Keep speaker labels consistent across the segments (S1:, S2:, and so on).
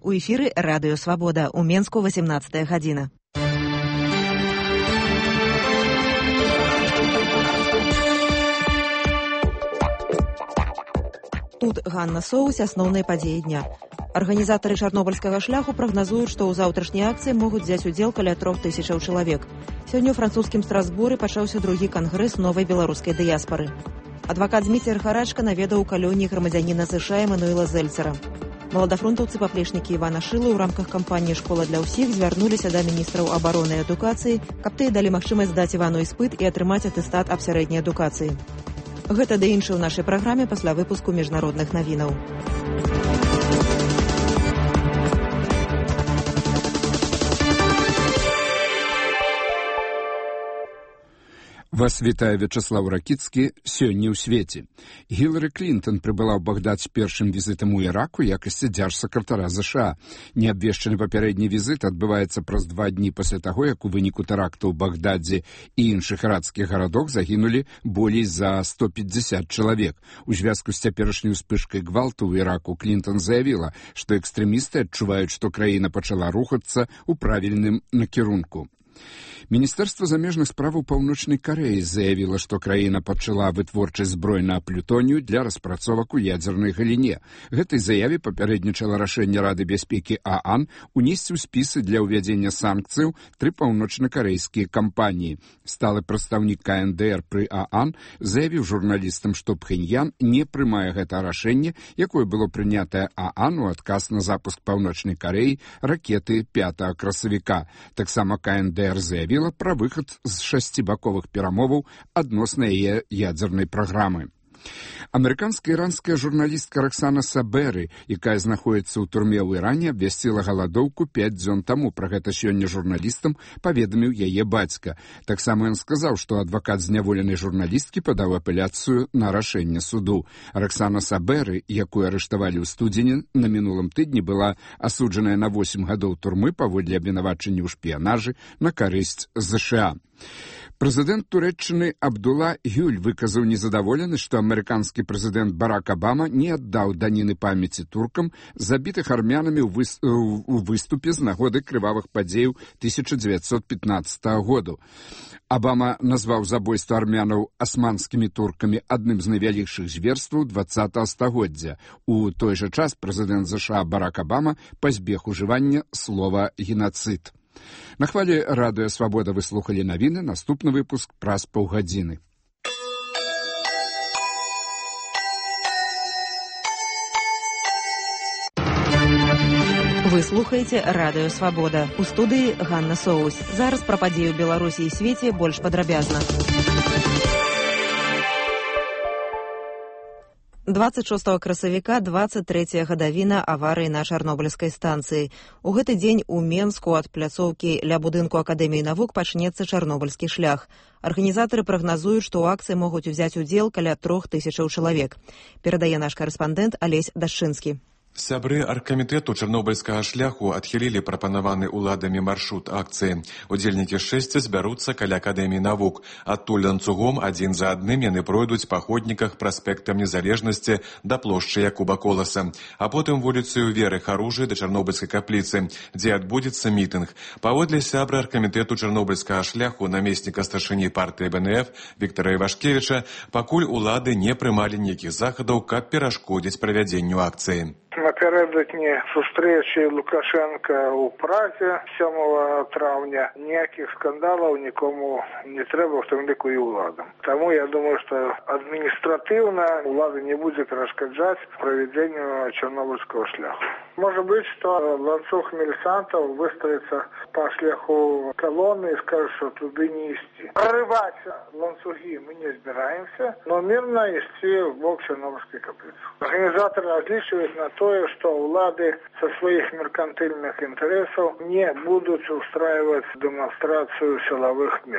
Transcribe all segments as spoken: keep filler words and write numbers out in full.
S1: У эфіры Радыё Свабода. У Менску восемнадцатая гадзіна. Тут Ганна Соус, асноўныя падзеі дня. Арганізатары чарнобыльскага шляху прагназуюць, што ў заўтрашняй акцыі могуць взяць удзел каля трох тысячаў чалавек. Сёння ў французскім Страсбуры пачаўся другі кангрэс новай беларускай дыяспары. Адвакат Зміцер Харачка наведаў у калоніі грамадзяніна США Эмануэла Зельцера. Маладафронтаўцы-паплечнікі Івана Шылы ў рамках кампаніі «Школа для ўсіх» звярнуліся да міністраў абароны і адукацыі, каб тыя далі магчымасць здаць Івану іспыт і атрымаць атэстат аб сярэдняй адукацыі. Гэта ды іншае ў нашай праграме пасля выпуску міжнародных навінаў.
S2: Вас вітае Вячаслаў Ракіцкі. Сёння ў свеце. Гілары Клінтон прыбыла ў Багдад з першым візітам у Іраку якасці дзяржсакратара США. Неабвешчаны папярэдні візіт адбываецца праз два дні пасля таго, як у выніку тэракту ў Багдадзе і іншых іракскіх гарадах загінулі болей за сто пятьдесят чалавек. У звязку з цяперашняй успышкай гвалту ў Іраку Клінтон заявіла, што экстрэмісты адчуваюць, што краіна пачала рухацца ў правільным накірунку. Міністэрства замежных справаў Паўночнай Карэі заявіла, што краіна пачала вытворчасць зброй на плютонію для распрацовак у ядзернай галіне. Гэтай заяве папярэднічала рашэнне Рады бяспекі ААН унесці ў спісы для ўвядзення санкцыяў тры паўночнакарэйскія кампаніі. Сталы прадстаўнік КНДР пры ААН заявіў журналістам, што Пхеньян не прымае гэта рашэнне, якое было прынятае ААН у адказ на запуск Паўночнай Карэі ракеты пятага красавіка. Таксама КНДР заявіў пра выхад з шасцібаковых перамоваў адносна яе ядзернай праграмы. Амерыканска-іранская журналістка Роксана Саберы, якая знаходзіцца ў турме ў Іране, абвясціла галадоўку пяць дзён таму. Пра гэта сёння журналістам паведаміў яе бацька. Таксама ён сказаў, што адвакат зняволенай журналісткі падаў апеляцыю на рашэнне суду. Роксана Саберы, якую арыштавалі ў студзені на мінулым тыдні, была асуджаная на восем гадоў турмы паводле абвінавачання ў шпіянажы на карысць США. Прэзідэнт Турэччыны Абдула Гюль выказаў незадаволенасць, што амерыканскі прэзідэнт Барак Абама не аддаў даніны памяці туркам, забітых армянамі ў выс... выступе з нагоды крывавых падзеяў тысяча дзевяцьсот пятнаццатага году. Абама назваў забойства армянаў асманскімі туркамі адным з найвялікшых зверстваў дваццатага стагоддзя. У той жа час прэзідэнт ЗША Барак Абама пазбег ужывання слова «генацыд». На хвалі Радыё Свабода вы слухалі навіны, наступны выпуск праз паўгадзіны.
S1: Вы слухаеце Радыё Свабода. У студыі Ганна Соус. Зараз пра падзею Беларусі і свеце больш падрабязна. дваццаць шостага красавіка дваццаць трэцяя гадавіна аварыі на чарнобыльскай станцыі. У гэты дзень у Менску ад пляцоўкі ля будынку Акадэміі навук пачнецца чарнобыльскі шлях. Арганізатары прагназуюць, што ў акцыі могуць узяць удзел каля трох тысячаў чалавек. Перадае наш карэспандэнт Алесь Дашчынскі.
S3: Сябры аргкамітэту чарнобыльскага шляху адхілілі прапанаваны ўладамі маршрут акцыі. Удзельнікі шэсця збяруцца каля Акадэміі навук. Адтуль ланцугом адзін за адным яны пройдуць па ходніках праспектам Незалежнасці да плошчы Якуба Коласа, а потым вуліцаю Веры Харужы да Чарнобыльскай капліцы, дзе адбудзецца мітынг. Паводле сябра аргкамітэту чарнобыльскага шляху намесніка старшыні партыі БНФ Віктара Івашкевіча, пакуль улады не прымалі ніякіх захадаў, каб перашкодзіць правядзенню акцыі.
S4: Напередодні зустрічі Лукашенка у Празі сьомого травня ніяких скандалів нікому не треба, в тому ліку і владам. Тому я думаю, що адміністративно влада не буде перешкоджати проведенню Чорнобильського шляху. Може бути, що ланцюг мілісантів виставиться по шляху колонни і скаже, що туди не йти. Прорывать ланцюги мы не збираємося, но мирно йти в бок Чорнобильської каплиці. Організатори розлічують на то, что улады со своих меркантильных интересов не будут устраивать демонстрацию силовых мер.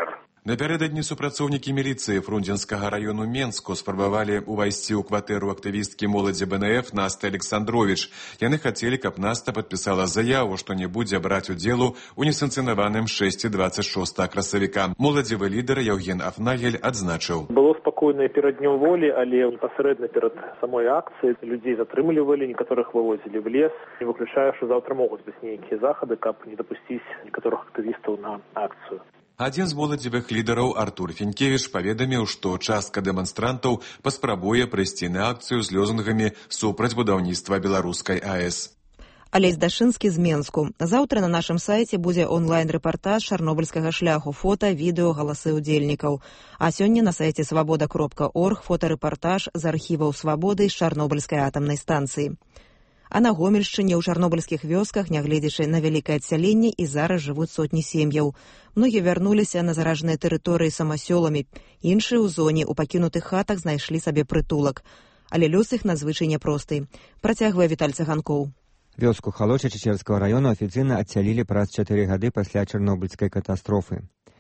S3: Напярэдадні супрацоўнікі міліцыі Фрунзенскага раёну Менску спрабавалі ўвайсці ў кватэру актывісткі моладзі БНФ Насты Александровіч. Яны хацелі, каб Наста падпісала заяву, што не будзе браць удзелу ў несанкцыянаваным шэсце дваццаць шостага красавіка. Моладзевы лідар Яўген Афнагель адзначыў.
S5: Было спакойна перад днём волі, але непасрэдна перад самой акцыяй людзей затрымлівалі, некаторых вывозілі в лес. Не выключаю, што заўтра могуць быць нейкія захады, каб не дапусціць некаторых актывістаў на акцыю.
S3: Адзін з моладзевых лідараў Артур Фенкевіч паведаміў, што частка дэманстрантаў паспрабуе прыйсці на акцыю з лозунгамі супраць будаўніцтва беларускай АЭС.
S1: Алесь Дашынскі з Менску. Заўтра на нашым сайце будзе онлайн-рэпартаж чарнобыльскага шляху, фота, відэо, галасы ўдзельнікаў. А сёння на сайце свабода кропка орг фотарэпартаж з архіваў свабоды з чарнобыльскай атамнай станцыі. А на Гомельшчыне ў чарнобыльскіх вёсках, нягледзячы на вялікае адсяленне, і зараз жывуць сотні сем'яў. Многія вярнуліся на заражаныя тэрыторыі самасёламі, іншыя ў зоне ў пакінутых хатах знайшлі сабе прытулак. Але лёс іх надзвычай няпросты. Працягвае Віталь Цаганкоў.
S6: Вёску Халоча Чечерскага раёна афіцыйна адсялілі праз чатыры гады пасля чарнобыльскай катастрофы.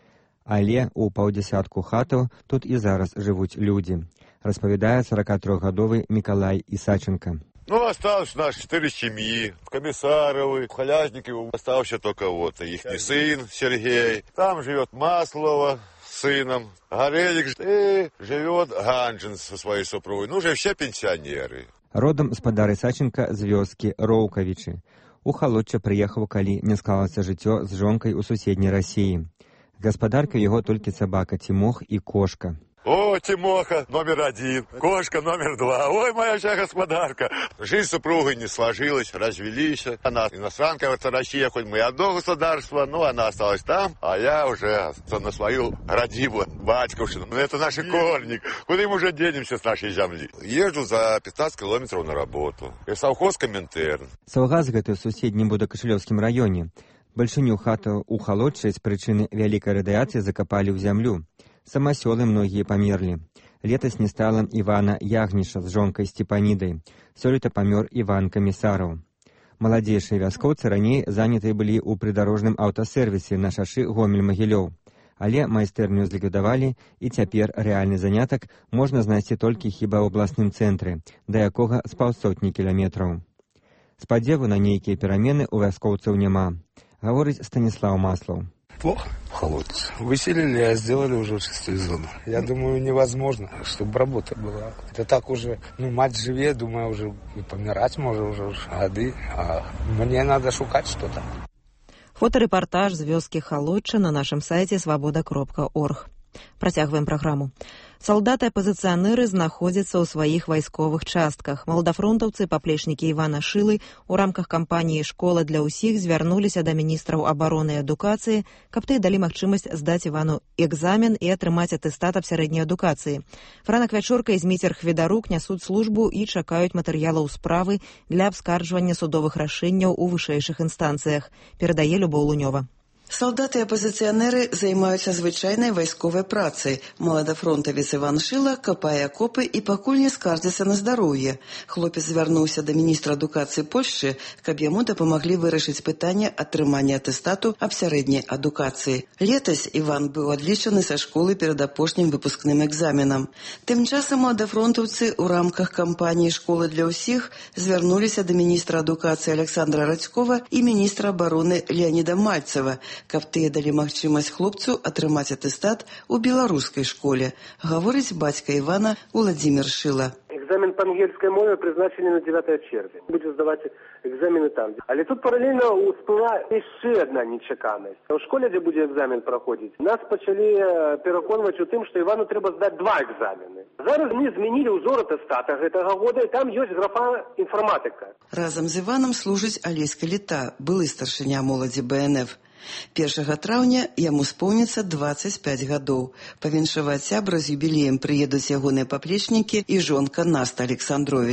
S6: Але ў паўдзясятку хатаў тут і зараз жывуць людзі, распавядае сорокатрохгадовы Мікалай Ісаченко.
S7: Ну, осталось наши четыре семьи, Комиссаровы, Халязнике, остался только вот их сын Сергей. Там живет Маслова с сыном, Горелик, и живет Ганжин со своей супругой. Ну, уже все пенсионеры.
S6: Родом спадар Ісаченка з вёскі Роўкавічы. У Халочча прыехаў, калі не склалася жыццё з жонкай у суседняй Расіі. Гаспадарка яго толькі сабака Тимох і кошка.
S7: О, Тимоха номер один, кошка номер два. Ой, моя вся господарка. Жизнь с супругой не сложилась, развелись. Она иностранка, это Россия, хоть мы и одно государство, но она осталась там, а я уже на свою родиму, батьковщину. Это наши корни. Куда мы уже денемся с нашей земли? Езжу за пятнадцать километров на работу. И совхоз Коминтерн.
S6: Саўгас гэты ў суседнім Будакашылёўскім раёне. Бальшыню хату ў Халоччы з прычыны вялікай радыяцыі закапалі ў зямлю. Самасёлы многія памерлі. Летась не стала Івана Ягніша з жонкай Степанідай. Сёлета памёр Іван Камісараў. Маладзейшыя вяскоўцы раней занятыя былі ў прыдарожным аўтасервісе на шашы Гомель-Магілёў. Але майстэрню зліквідавалі, і цяпер рэальны занятак можна знайсці толькі хіба ў абласным цэнтры, да якога з паўсотні кіламетраў. Спадзеву на нейкія перамены ў вяскоўцаў няма, гаворыць Станіслаў Маслаў.
S8: Плохо в Холодце. Выселили, а сделали уже чистую зону. Я думаю, невозможно, чтобы работа была. Это так уже, ну, мать живе, думаю, уже и помирать может уже годы. А мне надо шукать что-то.
S1: Фотарэпартаж з вёскі Халочча на нашым сайце свабода кропка орг. Працягваем праграму. Салдаты-апазіцыянеры знаходзяцца ў сваіх вайсковых частках. Маладафронтаўцы, паплечнікі Івана Шылы у рамках кампаніі «Школа для ўсіх» звярнуліся да міністраў абароны і адукацыі, каб тыя далі магчымасць здаць Івану экзамен і атрымаць атэстат аб сярэдняй адукацыі. Франак Вячорка і Зміцер Хведарук нясуць службу і чакаюць матэрыялаў справы для абскарджвання судовых рашэнняў у вышэйшых інстанцыях, перадае Любоў Лунёва.
S9: Салдаты-апазіцыянеры займаюцца звычайнай вайсковай працай. Маладафронтавец Іван Шыла капае акопы і пакуль не скардзіцца на здароўе. Хлопец звярнуўся да міністра адукацыі Польшчы, каб яму дапамаглі вырашыць пытанне атрымання атэстату аб сярэдняй адукацыі. Летась Іван быў адлічаны са школы перад апошнім выпускным экзаменам. Тым часам маладафронтаўцы ў рамках кампаніі «Школа для ўсіх» звярнуліся да міністра адукацыі Александра Радзькова і міністра абароны Леаніда Мальцева, каб тыя далі магчымасць хлопцу атрымаць атэстат у беларускай школе, гаворыць бацька Івана Уладзімір Шыла.
S10: Экзамен по ангельской мове призначены на девятое червня. Будем сдавать экзамены там. Але тут параллельно всплыла еще одна нечаканность. В школе, где будет экзамен проходить, нас почали переконывать у тым, что Ивану треба сдать два экзамены. Зараз мы зменили узор атэстата гэтага года, и там есть графа информатика.
S9: Разом з Іваном служыць Алесь Каліта, былы старшыня моладзі БНФ. першага траўня яму споўніцца дваццаць пяць гадоў. Павіншаваць сябра з юбілеем прыедуць ягоныя паплечнікі і жонка Наста Александровіч.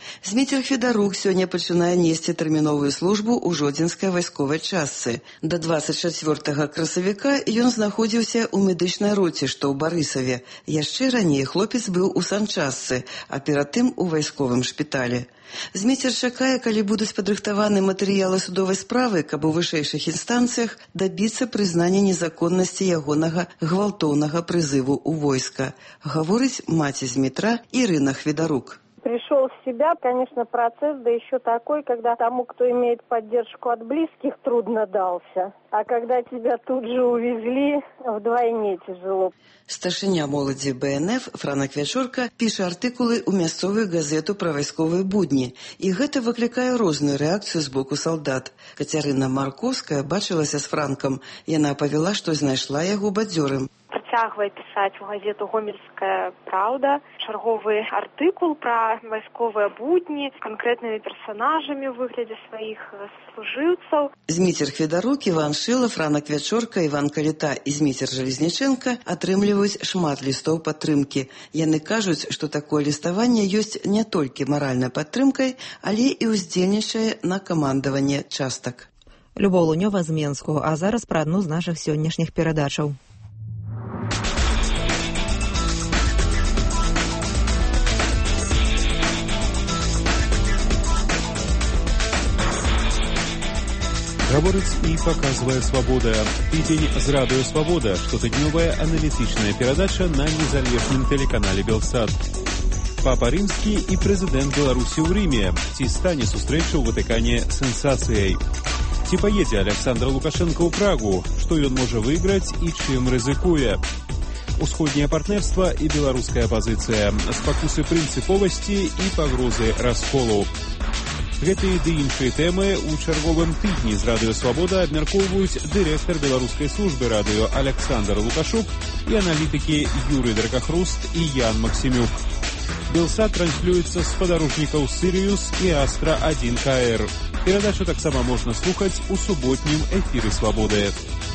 S9: Зміцер Федарук сёння пачынае несці тэрміновую службу ў жодзінскай вайсковай частцы. Да дваццаць чацвёртага красавіка ён знаходзіўся ў медычнай роце, што ў Барысаве. Яшчэ раней хлопец быў у санчастцы, а перад тым у вайсковым шпіталі. Зміцер чакае, калі будуць падрыхтаваны матэрыялы судовай справы, каб у вышэйшых інстанцыях дабіцца прызнання незаконнасці ягонага гвалтоўнага прызыву ў войска, гаворыць маці Змітра Ірына Хведарук.
S11: Пришел в себя, конечно, процесс, да еще такой, когда тому, кто имеет поддержку от близких, трудно дался. А когда тебя тут же увезли, вдвойне тяжело.
S9: Старшыня моладзі бэ эн эф Франак Вячорка піша артыкулы ў мясцовую газету пра вайсковыя будні. І гэта выклікае розную рэакцыю з боку салдат. Кацярына Марковская бачылася з Франкам. Яна павяла, што знайшла яго бадзёрым.
S12: Працягвае пісаць у газету «Гомельская правда» чарговы артыкул пра вайсковыя будні з канкрэтнымі персанажамі ў выглядзе сваіх служыўцаў.
S9: Зміцер Хведарук, Іван Шыла, Франак Вячорка, Іван Каліта і Зміцер Жалезніченка атрымліваюць шмат лістоў падтрымкі. Яны кажуць, што такое ліставанне ёсць не толькі маральнай падтрымкай, але і ўздзельнічае на камандаванне частак.
S1: Любоў Лунёва з Менску, а зараз пра адну з нашых сённяшніх перадачаў.
S13: Гаворыць і паказвае «Свабода». Тыдзень з радыё «Свабода», штотыднёвая аналітычная перадача на незалежным тэлеканале «Белсат». Папа Рымскі і прэзідэнт Беларусі ў Рыме. Ці стане сустрэча ў Ватыкане сенсацыяй? Ці паедзе Александр Лукашенко ў Прагу? Што ён можа выйграць і чым рызыкуе? Усходняе партнерства і беларуская пазіцыя. Спакусы прынцыповасці і пагрозы расколу. Гэтыя ды іншыя тэмы ў чарговым тыдні з радыё «Свабода» абмяркоўваюць дырэктар беларускай службы радыё Александр Лукашук і аналітыкі Юрый Дракахруст і Ян Максімюк. Белсат транслюецца з спадарожнікаў «Сірыюс» і «Астра один ка эр». Перадачу таксама можна слухаць у суботнім эфіры «Свабоды».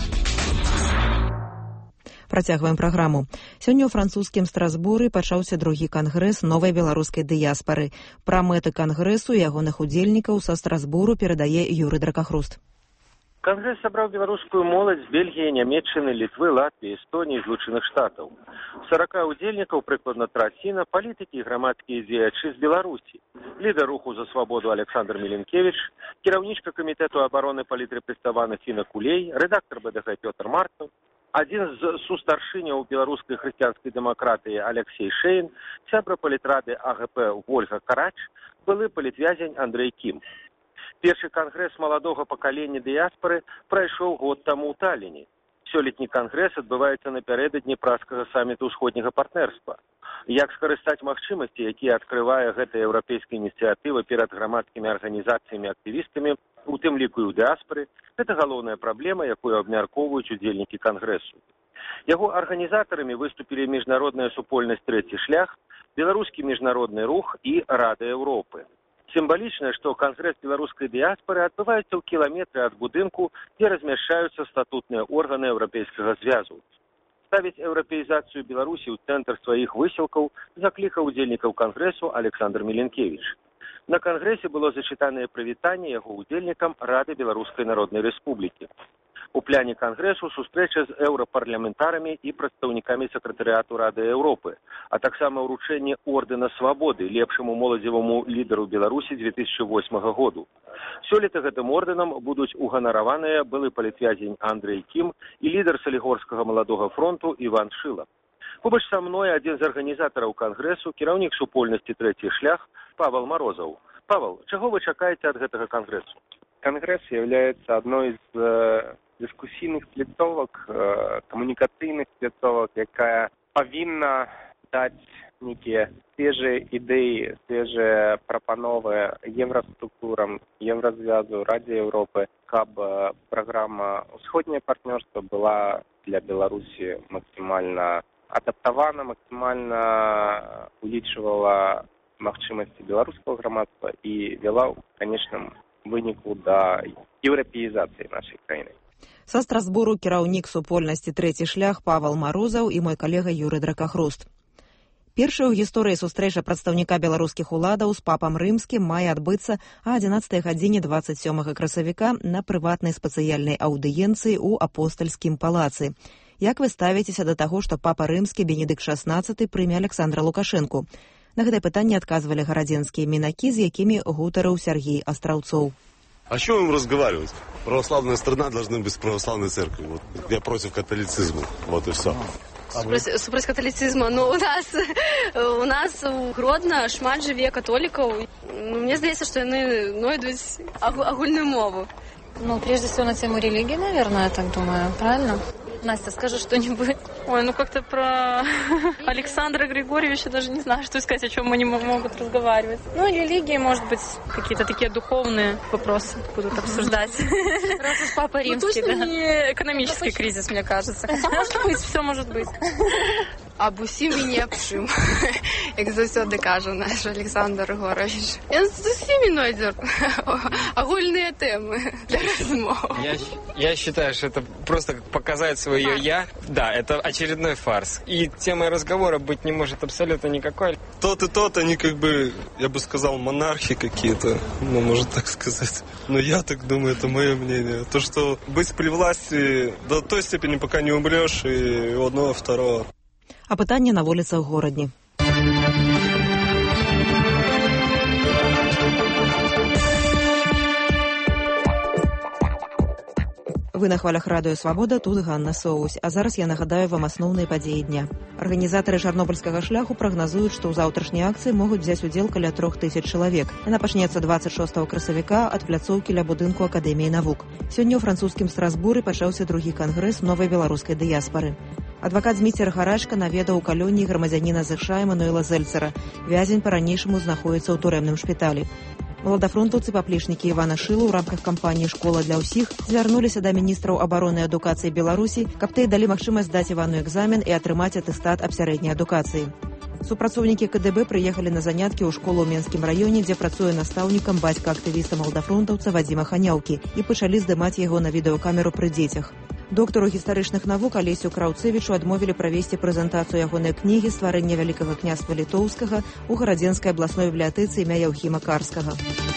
S1: Працягваем праграму. Сёння ў французскім Страсбуры пачаўся другі кангрэс новай беларускай дыяспары. Пра мэты кангрэсу і ягоных удзельнікаў са Страсбуру перадае Юрый Дракахруст.
S14: Кангрэс сабраў беларускую моладзь з Бельгіі, Нямецчыны, Літвы, Латвіі, Эстоніі, Злучаных Штатаў. сорока удзельнікаў, прыкладна траціна, палітыкі і грамадскія дзеячы з Беларусі. Лідар руху за свабоду Александр Міленкевіч, кіраўнічка камітэту абароны палітрепрэставаных Фіна Кулей, рэдактар бэ дэ гэ Пётр Марцаў, адзін з сустаршыняў беларускай хрысціянскай дэмакратыі Алексей Шейн, сябра палітрады а гэ пэ Вольга Карач, былы палітвязень Андрэй Кім. Першы кангрэс маладога пакалення дыяспары прайшоў год таму ў Талліне. Сёлетні кангрэс адбываецца напярэдадні пражскага саміту ўсходняга партнерства. Як скарыстаць магчымасці, якія адкрывае гэтая еўрапейская ініцыятыва перад грамадскімі арганізацыямі і актывістамі, у тым ліку і ў дыаспары, гэта галоўная праблема, якую абмяркоўваюць удзельнікі кангрэсу. Яго арганізатарамі выступілі міжнародная супольнасць «Трэці шлях», беларускі міжнародны рух і Рада Еўропы. Сімвалічна, што кангрэс беларускай дыяспары адбываецца ў кіламетры ад будынку, дзе размяшчаюцца статутныя органы Еўрапейскага звязу. Ставіць еўрапеізацыю Беларусі ў цэнтр сваіх высілкаў заклікаў удзельнікаў кангрэсу Александр Міленкевіч. На кангрэсе было зачытанае прывітанне яго удзельнікам Рады Беларускай Народнай Рэспублікі. У пляне кангрэсу сустрэча з еўрапарламентарамі і прадстаўнікамі сакратарыяту Рады Еўропы, а таксама ўручэнне ордэна свабоды лепшаму моладзеваму лідару Беларусі две тысячи восьмага году. Сёлета гэтым ордэнам будуць уганараваныя былы палітвязень Андрэй Кім і лідар Салігорскага маладога фронту Іван Шыла. Побач са мной адзін з арганізатараў кангрэсу, кіраўнік супольнасці «Трэці шлях» Павел Морозов. Павел, чаго вы чакаеце ад гэтага кангрэсу?
S15: Конгресс является одной из э, дискуссийных плитовок, э, коммуникацийных плитовок, якая повинна дать некие свежие идеи, свежие пропановы евроструктурам, Еврозвязу, Раде Европы, каб программа «Усходнее партнерство» была для Беларуси максимально адаптована, максимально увеличивала магчымасці беларускага грамадства і вела ў канечным выніку да еўрапеізацыі нашай краіны.
S1: Са Страсбуру кіраўнік супольнасці «Трэці шлях» Павел Морозов і мой калега Юрый Дракахруст. Першая ў гісторыі сустрэча прадстаўніка беларускіх уладаў з папам рымскім мае адбыцца а адзінаццатай гадзіне дваццаць сёмага красавіка на прыватнай спецыяльнай аўдыенцыі ў апостальскім палацы. Як вы ставіцеся да таго, што папа рымскі Бенедыкт шаснаццаты прыме Александра Лукашэнку? На гэтае пытанне адказвалі гарадзенскія мінакі, з якімі гутарыў Сергей Астраўцоў.
S16: О чем им разговаривать? Православная страна должна быть православной церковью. Вот. Я против католицизма. Вот и все.
S17: Супроць, супроць каталіцызма. Ну, у нас, у нас у Гродно шмат жыве католікаў. Ну, мне здаецца, што яны знойдуць агульную мову.
S18: Ну, прежде всего на тему религии, наверное, я так думаю. Правильно? Настя, скажи что-нибудь.
S17: Ой, ну как-то про Александра Григорьевича даже не знаю, что сказать, о чем они могут разговаривать. Ну, религии, может быть, какие-то такие духовные вопросы будут обсуждать.
S18: Раз уж папа римский,
S17: да. Не экономический кризис, мне кажется. Хотя, может быть, все может быть.
S18: Аб усім і не аб чым, як заўсёды кажа наш Александр Григорьевич.
S17: Ён з усімі знойдзе агульныя темы для размов.
S19: Я, я считаю, что это просто показать свое «я». Да, это очередной фарс. И темой разговора быть не может абсолютно никакой.
S16: Тот и тот, они как бы, я бы сказал, монархи какие-то, ну, можно так сказать. Но я так думаю, это мое мнение. То, что быть при власти до той степени, пока не умрешь, и у одного, второго.
S1: А пытанне на вуліцах горадні. Вы на хвалях радыё «Свабода», тут Ганна Соусь. А зараз я нагадаю вам асноўныя падзеі дня. Арганізатары чарнобыльскага шляху прагназуюць, што ў заўтрашняй акцыі могуць взяць удзел каля трох тысяч чалавек. Яна пачнецца дваццаць шостага красавіка ад пляцоўкі ля будынку Акадэміі навук. Сёння ў французскім Страсбуры пачаўся другі кангрэс новай беларускай дыяспары. Адвакат Зміцер Гарачка наведаў у калоніі грамадзяніна ЗША Эмануэла Зельцера. Вязень па-ранейшаму знаходзіцца ў турэмным шпіталі. Маладафронтаўцы паплечнікі Івана Шылы ў рамках кампаніі «Школа для ўсіх» звярнуліся да міністраў абароны і адукацыі Беларусі, каб тыя далі магчымасць здаць Івану экзамен і атрымаць атэстат аб сярэдняй адукацыі. Супрацоўнікі КДБ прыехалі на заняткі ў школу ў Менскім раёне, дзе працуе настаўнікам бацька актывіста маладафронтаўца Вадзіма Ханяўкі, і пачалі здымаць яго на відэакамеру пры дзецях. Доктару гістарычных навук Алесю Краўцевічу адмовілі правесці прэзентацыю ягонай кнігі «Стварэнне вялікага княства літоўскага» у гарадзенскай абласной бібліятэцы імя Яўхіма Карскага.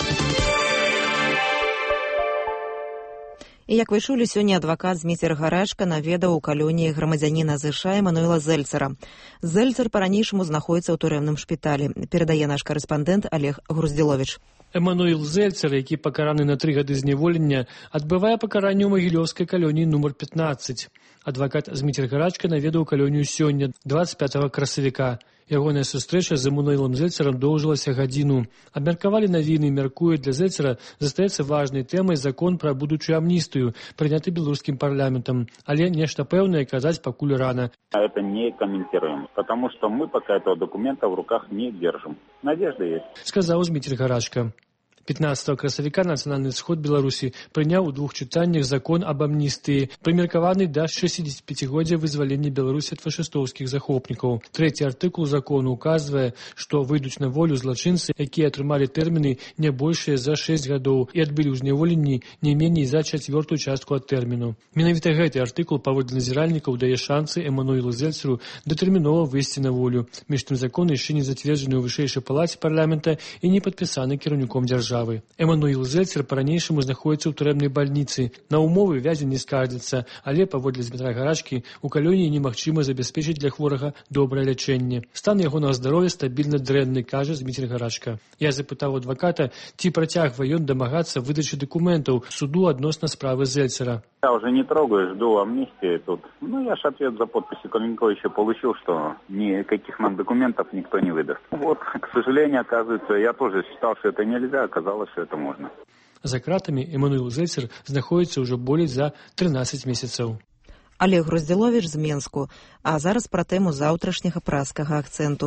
S1: І, як вы чулі, сёння адвакат Зміцер Гарачка наведаў у калоніі грамадзяніна ЗША Эмануэла Зельцера. Зельцер па-ранейшаму знаходзіцца ў турэмным шпіталі. Перадае наш карэспандэнт Олег Груздзіловіч.
S20: Эмануэл Зельцер, які пакараны на тры гады зняволення, адбывае пакаранне ў магілёўскай калоніі нумар пятнаццаць. Адвакат Зміцер Гарачка наведаў калонію сёння, дваццаць пятага красавіка. Ягоная сустрэча з Эмануэлам Зельцерам доўжылася гадзіну. Абмеркавалі навіны, мяркуе, для Зельцера застаецца важнай тэмай закон пра будучую амністыю, прыняты беларускім парламентам. Але нешта пэўнае казаць пакуль рана.
S21: Это не комментируем, потому что мы пока этого документа в руках не держим. Надежда есть.
S20: Сказаў Зміцер Гарачка. пятнаццатага красавіка Нацыянальны сход Беларусі прыняў у двух чытаннях закон аб амністыі, прымеркаваны да шэсцідзесяціпяцігоддзя вызвалення Беларусі ад фашыстоўскіх захопнікаў. Трэці артыкул закону указвае, што выйдуць на волю злачынцы, якія атрымалі тэрміны не большыя за шэсць гадоў і адбылі ў зняволенні не меней за чацвёртую частку ад тэрміну. Менавіта гэты артыкул паводле назіральнікаў дае шансы Эмануэлу Зельцеру датэрмінова выйсці на волю. Між тым закон яшчэ не зацверджаны ў вышэйшай палаце парламента і не падпісаны кіраўніком дзяржавы. Эмануэл Зельцер па-ранейшаму знаходзіцца ў турэмнай бальніцы. На умовы вязень не скардзіцца, але, паводле Змітра Гарачкі, у калоніі немагчыма забяспечыць для хворага добрае лячэнне. Стан ягонага здароўя стабільна дрэнны, кажа Змітр Гарачка. Я запытаў адваката, ці працягвае ён дамагацца выдачы дакументаў суду адносна справы Зельцера.
S21: Я уже не трогаю, жду амнистии тут. Ну, я ж ответ за подписью Каменко еще получил, что никаких нам документов никто не выдаст. Вот, к сожалению, оказывается, я тоже считал, что это нельзя, оказалось, что это можно.
S20: За кратамі Эмануэл Зельцер знаходзіцца ўжо болей за трынаццаць месяцаў.
S1: Олег Груздзіловіч з Менску. А зараз пра тэму заўтрашняга праскага акцэнту.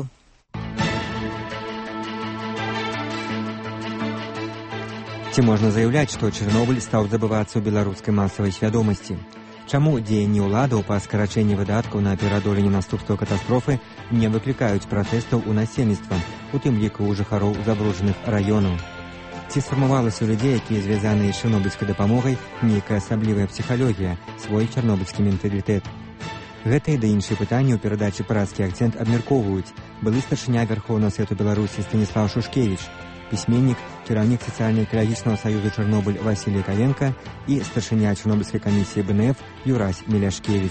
S6: Ці можна заяўляць, што Чарнобыль стаў забывацца ў беларускай масавай свядомасці? Чаму дзеянні ўладаў па скарачэнні выдаткаў на пераадоленне наступстваў катастрофы не выклікаюць пратэстаў у насельніцтва, у тым ліку ў жыхароў забруджаных раёнаў? Ці сфармавалася ў людзей, якія звязаныя з чарнобыльскай дапамогай, нейкая асаблівая псіхалогія, свой чарнобыльскі менталітэт? Гэтыя да іншыя пытанні ў перадачы «Празкі акцэнт» абмяркоўваюць былы старшыня Верховнага Свету Беларусі Станіслав Шушкевіч, пісьменнік, кіраўнік сацыяльна-экалагічнага саюзу Чарнобыль Васілій Каенка і старшыня Чарнобыльскай камісіі бэ эн эф Юрась Меляшкевіч.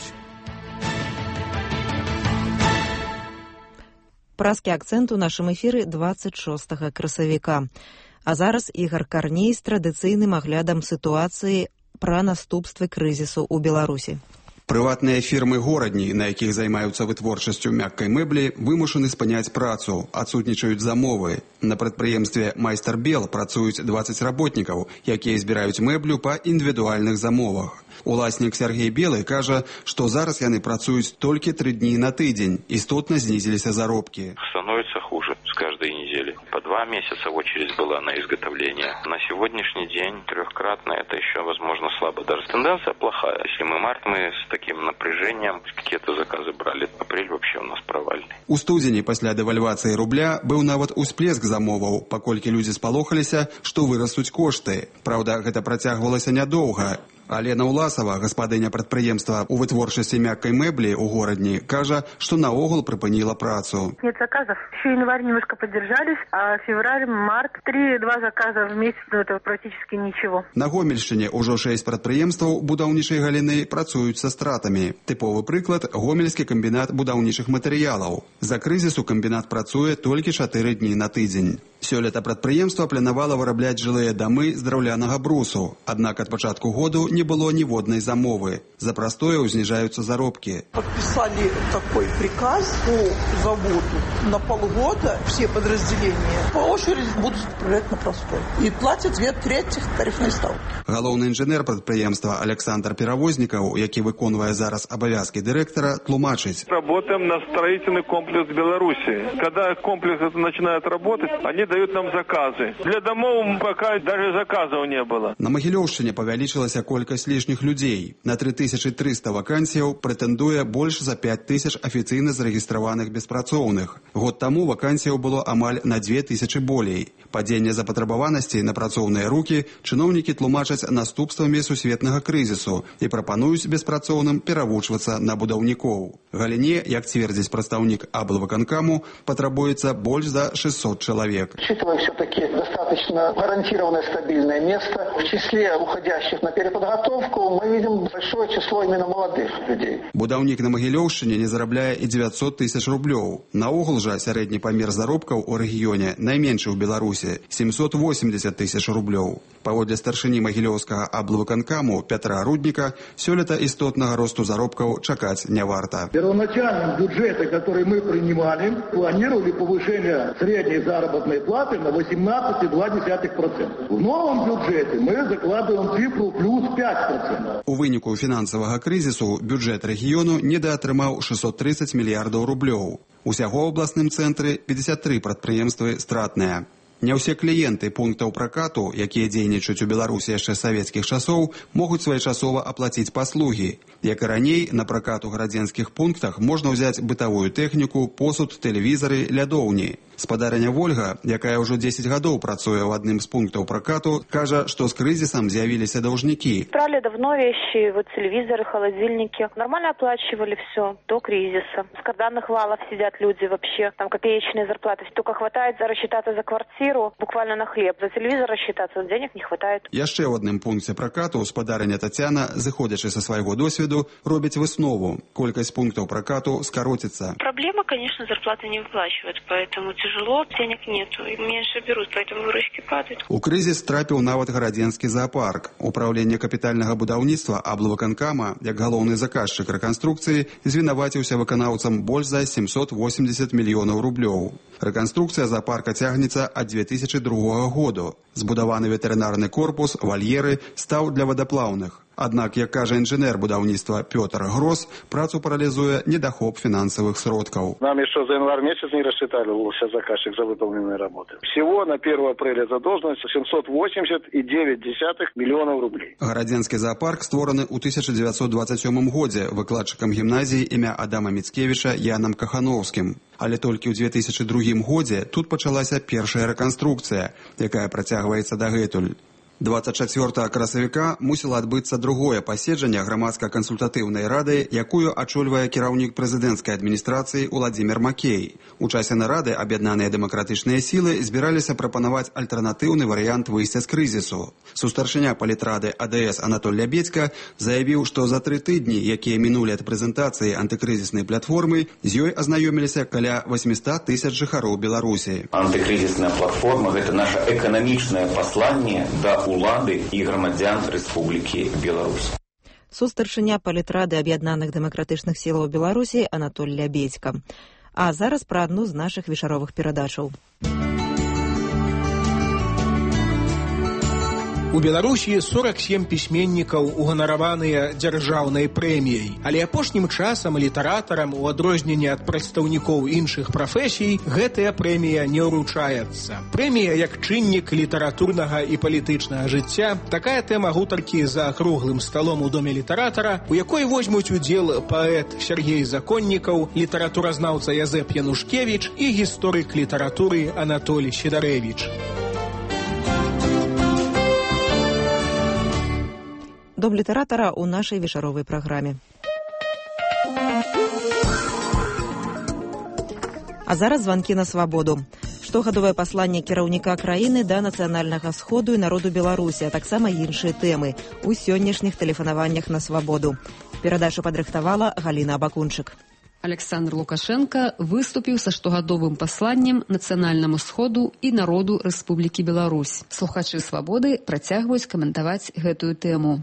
S1: Празкі акцэнт у нашым эфіры дваццаць шостага красавіка. А зараз Ігар Карней з традыцыйным аглядам сітуацыі пра наступствы крызісу ў Беларусі.
S2: Прыватныя фірмы горадні, на якіх займаюцца вытворчасцю мяккай мэблі, вымушаны спыняць працу, адсутнічаюць замовы. На прадпрыемстве «Майстар Бел» працуюць дваццаць работнікаў, якія збіраюць мэблю па індывідуальных замовах. Уласнік Сергей Белый кажа, што зараз яны працуюць толькі тры дні на тыдзень, істотна знізіліся заробкі.
S22: Становится хуже с каждой недели. По два месяца очередь была на изготовление. На сегодняшний день трехкратно это еще, возможно, слабо. Даже тенденция плохая. Если мы март, мы с таким напряжением какие-то заказы брали. Апрель вообще у нас провальный.
S2: У студзені пасля дэвальвацыі рубля быў нават усплеск замоваў, паколькі людзі спалохаліся, што вырастуць кошты. Праўда, гэта працягвалася нядоўга. Алена Уласова, гаспадыня прадпрыемства ў вытворчасці мяккай мэблі ў горадні, кажа, што наогул прыпыніла працу.
S23: Нет заказов. Еще январь немножко поддержались, а февраль, март, три-два заказа в месяц, ну это практически ничего.
S2: На Гомельшчыне ўжо шэсць прадпрыемстваў будаўнічай галіны працуюць са стратамі. Тыповы прыклад – Гомельскі камбінат будаўнічых матэрыялаў. За крызісу камбінат працуе толькі чатыры дні на тыдзень. Сёлета прадпрыемства планавала вырабляць жылыя дамы з драўлянага брусу, аднак ад пачатку году не было ніводнай замовы. За прастое зніжаюцца заробкі.
S24: Подписали такой приказ по заводу на полгода. Все подразделения по очереди будут отправлять на простой. И платят две трети тарифной ставки.
S2: Галоўны інжынер прадпрыемства Александр Перавознікаў, які выконвае зараз абавязкі дырэктара, тлумачыць.
S25: Работаем на строительный комплекс Беларуси. Когда комплекс это начинает работать, они дают нам заказы. Для домов пока даже заказов не было.
S2: На Магілёўшчыне павялічылася колькасць лішніх людзей. На тры тысячы трыста вакансіяў прэтэндуе больш за пяць тысяч афіцыйна зарэгістраваных беспрацоўных. Год таму вакансіяў было амаль на дзве тысячы болей. Падзенне запатрабаванасці на працоўныя рукі чыноўнікі тлумачаць наступствамі сусветнага крызісу і прапануюць беспрацоўным перавучвацца на будаўнікоў. Галіне, як цвердзіць прадстаўнік аблвыканкаму, патрабуецца больш за шестьсот человек.
S26: Учитывая все-таки достаточно гарантированное стабильное место, в числе уходящих на переподготовку мы видим большое число именно молодых людей.
S2: Будаўнік на Магілёўшчыне не зарабляе і девятьсот тысяч рублёў. Наогул жа сярэдні памер заробкаў у рэгіёне найменшы ў Беларусі – семьсот восемьдесят тысяч рублёў. Паводле старшыні Магілёўскага аблвыканкаму Пятра Рудніка, сёлета істотнага росту заробкаў чакаць не варта.
S27: Первоначальном бюджете, который мы принимали, планировали повышение средней заработной платы на восемнадцать целых два десятых процента. В новом бюджете мы закладываем цифру плюс пять процентов.
S2: У выніку фінансавага крызісу бюджэт рэгіёну недаатрымаў шестьсот тридцать мільярдаў рублёў. Усяго ў абласным цэнтры пятьдесят три прадпрыемствы стратныя. Не ўсе кліенты пунктаў пракату, якія дзейнічаюць у Беларусі яшчэ з савецкіх часоў, могуць своечасова аплаціць паслугі. Як і раней, на пракат у гарадзенскіх пунктах можна ўзяць бытавую тэхніку, посуд, тэлевізары, лядоўні. Спадарыня Вольга, якая ўжо дзесяць гадоў працуе ў адным з пунктаў пракату, кажа, што з крызісам з'явіліся даўжнікі.
S28: Брали давно вещи, вот телевизоры, холодильники. Нормально оплачивали все до кризиса. В карданных валах сидят люди вообще, там копеечные зарплаты. Только хватает за рассчитаться за квартиру, буквально на хлеб. За телевизор рассчитаться, денег не хватает.
S2: Яшчэ ў адным пункце пракату спадарыня Тацяна, зыходзячы са свайго досведу, робіць выснову. Колькасць пунктаў пракату скароціцца.
S29: Проблема, конечно, зарплаты не выплачивают, поэтому тяжело, денег нету, и меньше берут, поэтому выручки падают.
S2: У крызіс трапіў нават гарадзенскі зоопарк. Управленне капітальнага будаўніцтва аблвыканкама, як галоўны заказчык рэканструкцыі, звінаваціўся выканаўцам больш за семьсот восемьдесят мільёнаў рублёў. Рэканструкцыя зоопарка цягнецца ад две тысячи другога году. Збудаваны ветэрынарны корпус, вальеры, стаў для вадаплаўных. Аднак, як кажа інжынер будаўніцтва Пётр Грос, працу паралізуе недахоп фінансавых сродкаў.
S30: Нам еще за январь месяц не рассчитался заказчик за выполненные работы. Всего на первое апреля задолженность семьсот восемьдесят девять миллионов рублей.
S2: Гарадзенскі зоопарк створаны ў тысяча дзевяцьсот двадцать сёмым годзе выкладчыкам гімназіі імя Адама Міцкевіча Янам Кахановскім. Але толькі ў две тысячи другім годзе тут пачалася першая рэканструкцыя, якая працягваецца дагэтуль. двадцать чацвёртага красавіка мусіла адбыцца другое паседжанне грамадска-кансультатыўнай рады, якую ачольвае кіраўнік прэзідэнцкай адміністрацыі Уладзімір Макей. У часе нарады аб'яднаныя дэмакратычныя сілы збіраліся прапанаваць альтэрнатыўны варыянт выйсця з крызісу. Сустаршыня палітрады А Дэ Эс Анатоль Лябедзька заявіў, што за тры тыдні, якія мінулі ад прэзентацыі антыкрызіснай платформы, з ёй азнаёміліся каля восемьсот тысяч жыхароў Беларусі.
S3: Антыкрызісная платформа – гэта наша эканамічнае пасланне да улады і грамадзян Рэспублікі Беларусь.
S1: Сустаршыня палітрады аб'яднаных дэмакратычных сілаў Беларусі Анатоль Лябедзька. А зараз пра адну з нашых вечаровых перадачаў.
S4: У Беларусі сорок сем пісьменнікаў уганараваныя дзяржаўнай прэміяй, але апошнім часам літаратарам, у адрозненне ад прадстаўнікоў іншых прафесій, гэтая прэмія не ўручаецца. Прэмія як чыннік літаратурнага і палітычнага жыцця – такая тэма гутаркі за круглым сталом у доме літаратара, у якой возьмуць удзел паэт Сергей Законнікаў, літаратуразнаўца Язэп Янушкевіч і гісторык літаратуры Анатолій Сідарэвіч.
S1: Дом літаратара ў нашай вечаровай праграме. А зараз званкі на свабоду. Штогадовае пасланне кіраўніка краіны да нацыянальнага сходу і народу Беларусі, а таксама іншыя тэмы у сённяшніх тэлефанаваннях на свабоду. Перадачу падрыхтавала Галіна Абакунчык.
S5: Александр Лукашенко выступіў са штогадовым пасланнем нацыянальнаму сходу і народу Рэспублікі Беларусь. Слухачы свабоды працягваюць каментаваць гэтую тэму.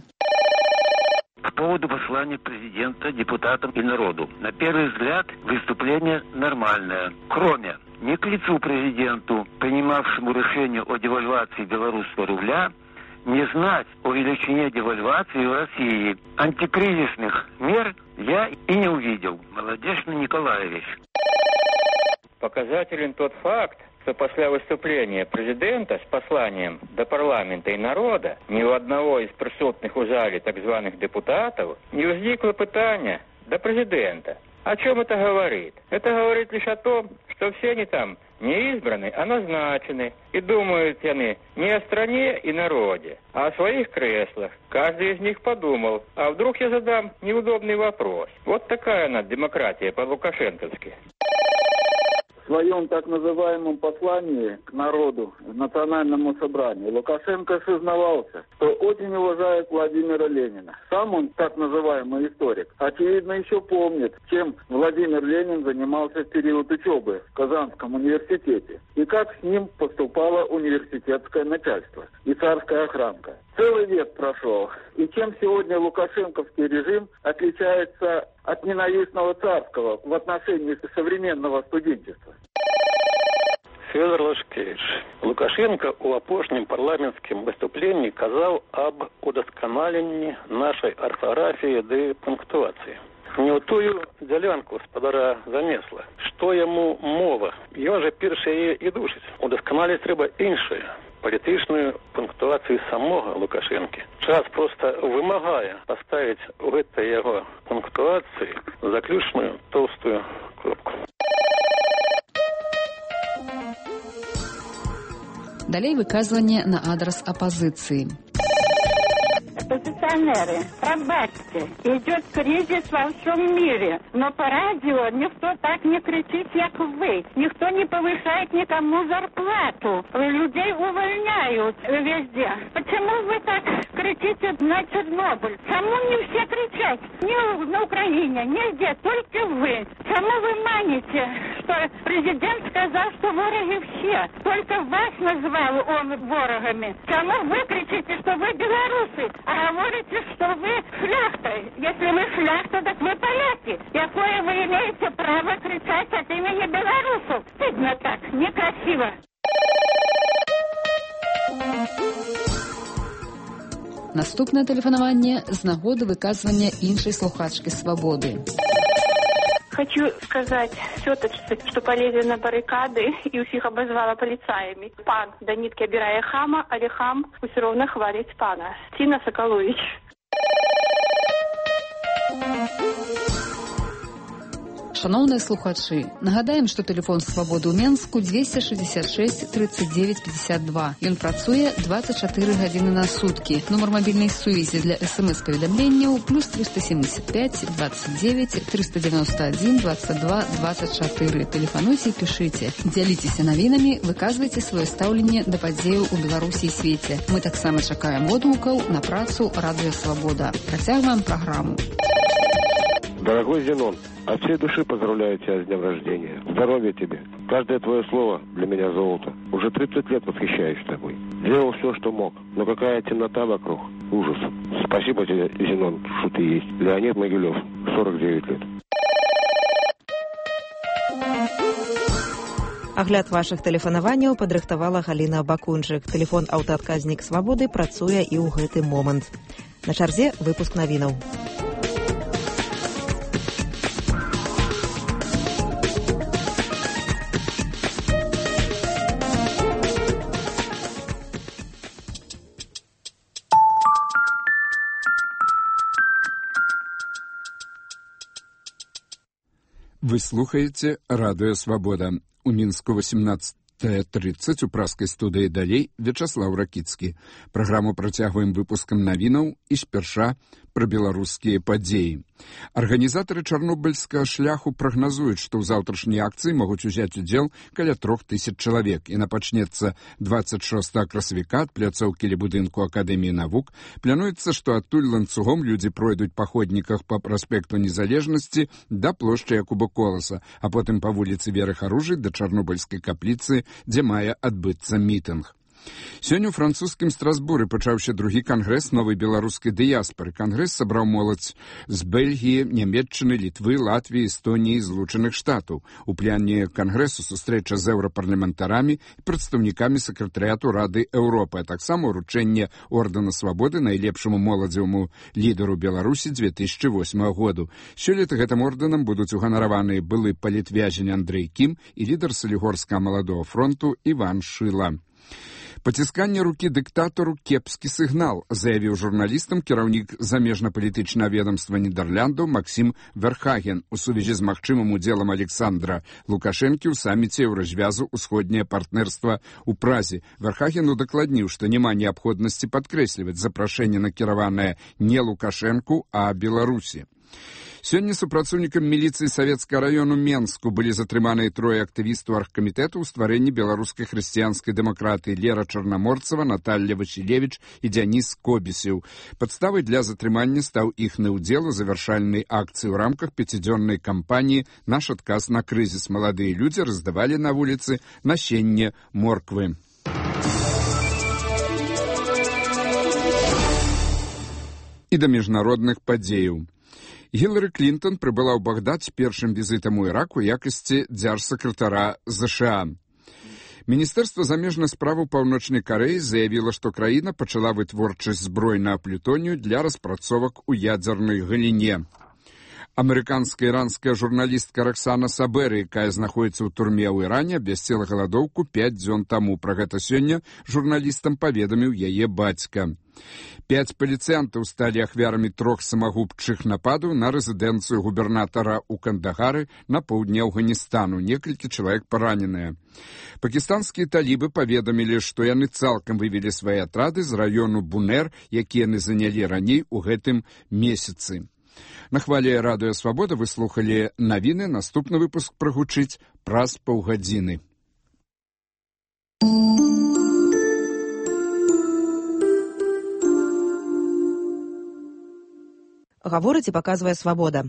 S7: По поводу послания президента, депутатам и народу. На первый взгляд, выступление нормальное. Кроме не к лицу президенту, принимавшему решение о девальвации белорусского рубля, не знать о величине девальвации в России. Антикризисных мер я и не увидел. Молодежный Николаевич.
S8: Показателен тот факт, что после выступления президента с посланием до парламента и народа ни у одного из присутных в зале так званых депутатов не возникло пытания до президента. О чем это говорит? Это говорит лишь о том, что все они там не избраны, а назначены. И думают они не о стране и народе, а о своих креслах. Каждый из них подумал, а вдруг я задам неудобный вопрос. Вот такая она демократия по-лукашенковски.
S30: В своем так называемом послании к народу, национальному собранию, Лукашенко сознавался, что очень уважает Владимира Ленина. Сам он, так называемый историк, очевидно еще помнит, чем Владимир Ленин занимался в период учебы в Казанском университете и как с ним поступало университетское начальство и царская охранка. Целый век прошел, и чем сегодня лукашенковский режим отличается от ненавистного царского в отношении современного студенчества?
S8: Федор Лашкевич, Лукашенко у апошнім парламенцкім выступленні казаў аб удасканаленні нашай арфаграфіі ды пунктуацыі. Не ў тую дзялянку спадара замесла. Што яму мова? Ён жа першы яе і душыць. Удасканаліць трэба іншае. Палітычную пунктуацыю самога Лукашэнкі. Час проста вымагае паставіць у гэтай яго пунктуацыі заключную тоўстую кропку.
S5: Далей выказванне на адрас апозиции.
S9: Оппозиционеры, пробачьте, идет кризис во всем мире, но по радио никто так не кричит, как вы. Никто не повышает никому зарплату. Людей увольняют везде. Почему вы так кричите на Чернобыль? Кому не все кричать? Не на Украине, нигде, только вы. Кому вы маните, что президент сказал, что вороги все? Только вас назвал он ворогами. Кому вы кричите, что вы белорусы? А говорите, что вы шляхта. Если вы шляхта, так вы поляки. Какое вы имеете право кричать от имени белорусов? Стыдно так, некрасиво.
S5: Наступне тэлефанаванне з нагоды выказвання іншай слухачкі свабоды.
S29: Хочу сказать все-таки, что полезли на баррикады и усіх обозвала полицаями. Пан до нитки обирая хама, але хам все равно хвалить пана. Тина Соколович.
S5: Шановныя слухачы, нагадаем, што тэлефон свабоды ў Менску двести шестьдесят шесть тридцать девять пятьдесят два. Ён працуе двадцать четыре гадзіны на суткі. Нумар мабільнай сувязі для эс-эм-эс-паведамленняў плюс триста семьдесят пять двадцать девять триста девяносто один двадцать два двадцать четыре. Тэлефануйце і пішыце. Дзяліцеся навінамі, выказвайце сваё стаўленне да падзеяў у Беларусі і свеце. Мы таксама чакаем водгукаў на працу Радыё Свабода. Працягваем праграму.
S10: Дорогой Зенон, от всей души поздравляю тебя с днем рождения. Здоровья тебе. Каждое твое слово для меня золото. Уже тридцать лет восхищаюсь тобой. Делал все, что мог. Но какая темнота вокруг. Ужас. Спасибо тебе, Зенон, что ты есть. Леонид Могилев, сорок девять лет.
S1: Агляд вашых тэлефанаванняў падрыхтавала Галіна Бакунчык. Тэлефон аўтаадказнік Свабоды працуе і ў гэты момант. На чарзе выпуск навінаў.
S11: Вы слухаеце Радыё Свабода. У Мінску восемнадцатая тридцать у праскай студыі далей Вячаслаў Ракіцкі. Праграму працягваем выпускам навінаў і спярша пра беларускія падзеі. Арганізатары чарнобыльскага шляху прагназуюць, што ў заўтрашняй акцыі могуць узяць удзел каля трох тысяч чалавек. Яна пачнецца двадцать шостага красавіка ад пляцоўкі ля будынку Акадэміі навук. Плануецца, што адтуль ланцугом людзі пройдуць па ходніках па праспекту Незалежнасці да плошчы Якуба Коласа, а потым па вуліцы Веры Харужай да чарнобыльскай капліцы, дзе мае адбыцца мітынг. Сёння ў французскім Страсбуры пачаўся другі кангрэс новай беларускай дыяспары. Кангрэс сабраў моладзь з Бельгіі, Нямецчыны, Літвы, Латвіі, Эстоніі і Злучаных Штатаў. У пляне кангрэсу сустрэча з еўрапарламентарамі і прадстаўнікамі сакратарыяту Рады Еўропы, а таксама ўручэнне ордэна свабоды найлепшаму моладзеваму лідару Беларусі две тысячы восьмага году. Сёлета гэтым ордэнам будуць уганараваны былы палітвязень Андрэй Кім і лідар Салігорскага маладога фронту Іван Шыла. Пацісканне рукі дыктатару кепскі сігнал, заявіў журналістам кіраўнік замежна-палітычнага ведамства Нідерландаў Максім Верхаген у сувязі з магчымым удзелам Александра Лукашэнкі ў саміце Еўразвязу ўсходняе партнерства ў Празе. Верхаген удакладніў, што няма неабходнасці падкрэсліваць запрашэнне накіраванае не Лукашэнку, а Беларусі. Сёння супрацоўнікам міліцыі Савецкага раёну Менску былі затрыманыя трое актывістаў аргкамітэту ў стварэнні беларускай хрысціянскай дэмакратыі Лера Чарнаморцава, Наталья Васілевіч і Дзяніс Кобісеў. Падставай для затрымання стаў іхны ўдзел у завяршальнай акцыі ў рамках пяцідзённай кампаніі «Наш адказ на крызіс». Маладыя людзі раздавалі на вуліцы насенне морквы. І да міжнародных падзеяў. Гілары Клінтон прыбыла ў Багдад з першым візітам у Ірак у якасці дзяржсакратара ЗША. Міністэрства замежных справаў Паўночнай Карэі заявіла, што краіна пачала вытворчасць збройнага плютонію для распрацовак у ядзернай галіне. Амерыканская іранская журналістка Роксана Сабэры, якая знаходзіцца ў турме ў Іране, абвясціла галадоўку пяць дзён таму. Пра гэта сёння журналістам паведаміў яе бацька. Пяць паліцыянтаў сталі ахвярамі трох самагубчых нападаў на рэзідэнцыю губернатара ў Кандагары на поўдні Афганістану. Некалькі чалавек параненыя. Пакістанскія талібы паведамілі, што яны цалкам вывелі свае атрады з раёну Бунер, які яны занялі раней у гэтым месяцы. На хвале Радыё Свабода вы слухалі навіны. Наступны выпуск прагучыць праз паўгадзіны.
S1: Гаворыць і паказвае Свабода.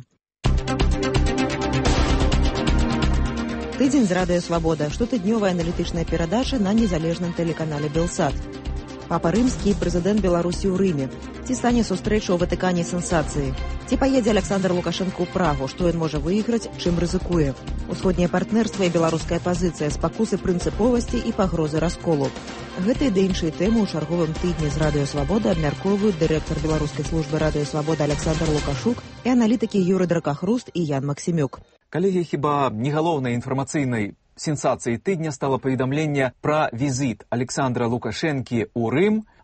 S1: Тыдзень з Радыё Свабода. Штотыднёвая аналітычная перадача на незалежным тэлеканале Белсат. Папа Рымскі і прэзідэнт Беларусі ў Рыме. Ці стане сустрэча ў Ватыкане сенсацыі? Ці паедзе Александр Лукашенко ў Прагу? Што ён можа выйграць, чым рызыкуе? Усходняе партнерства і беларуская пазіцыя, спакусы прынцыповасці і пагрозы расколу. Гэта і да іншыя тэмы ў чарговым тыдні з Радыё Свабода абмяркоўваюць дырэктар беларускай службы Радыё Свабода Александр Лукашук і аналітыкі Юры Дракахруст і Ян Максімюк.
S12: Калегі, хіба не галоўнай інфармацыйнай сенсацыяй тыдня стала паведамленне пра візіт Александра Лукашэнкі ў Рым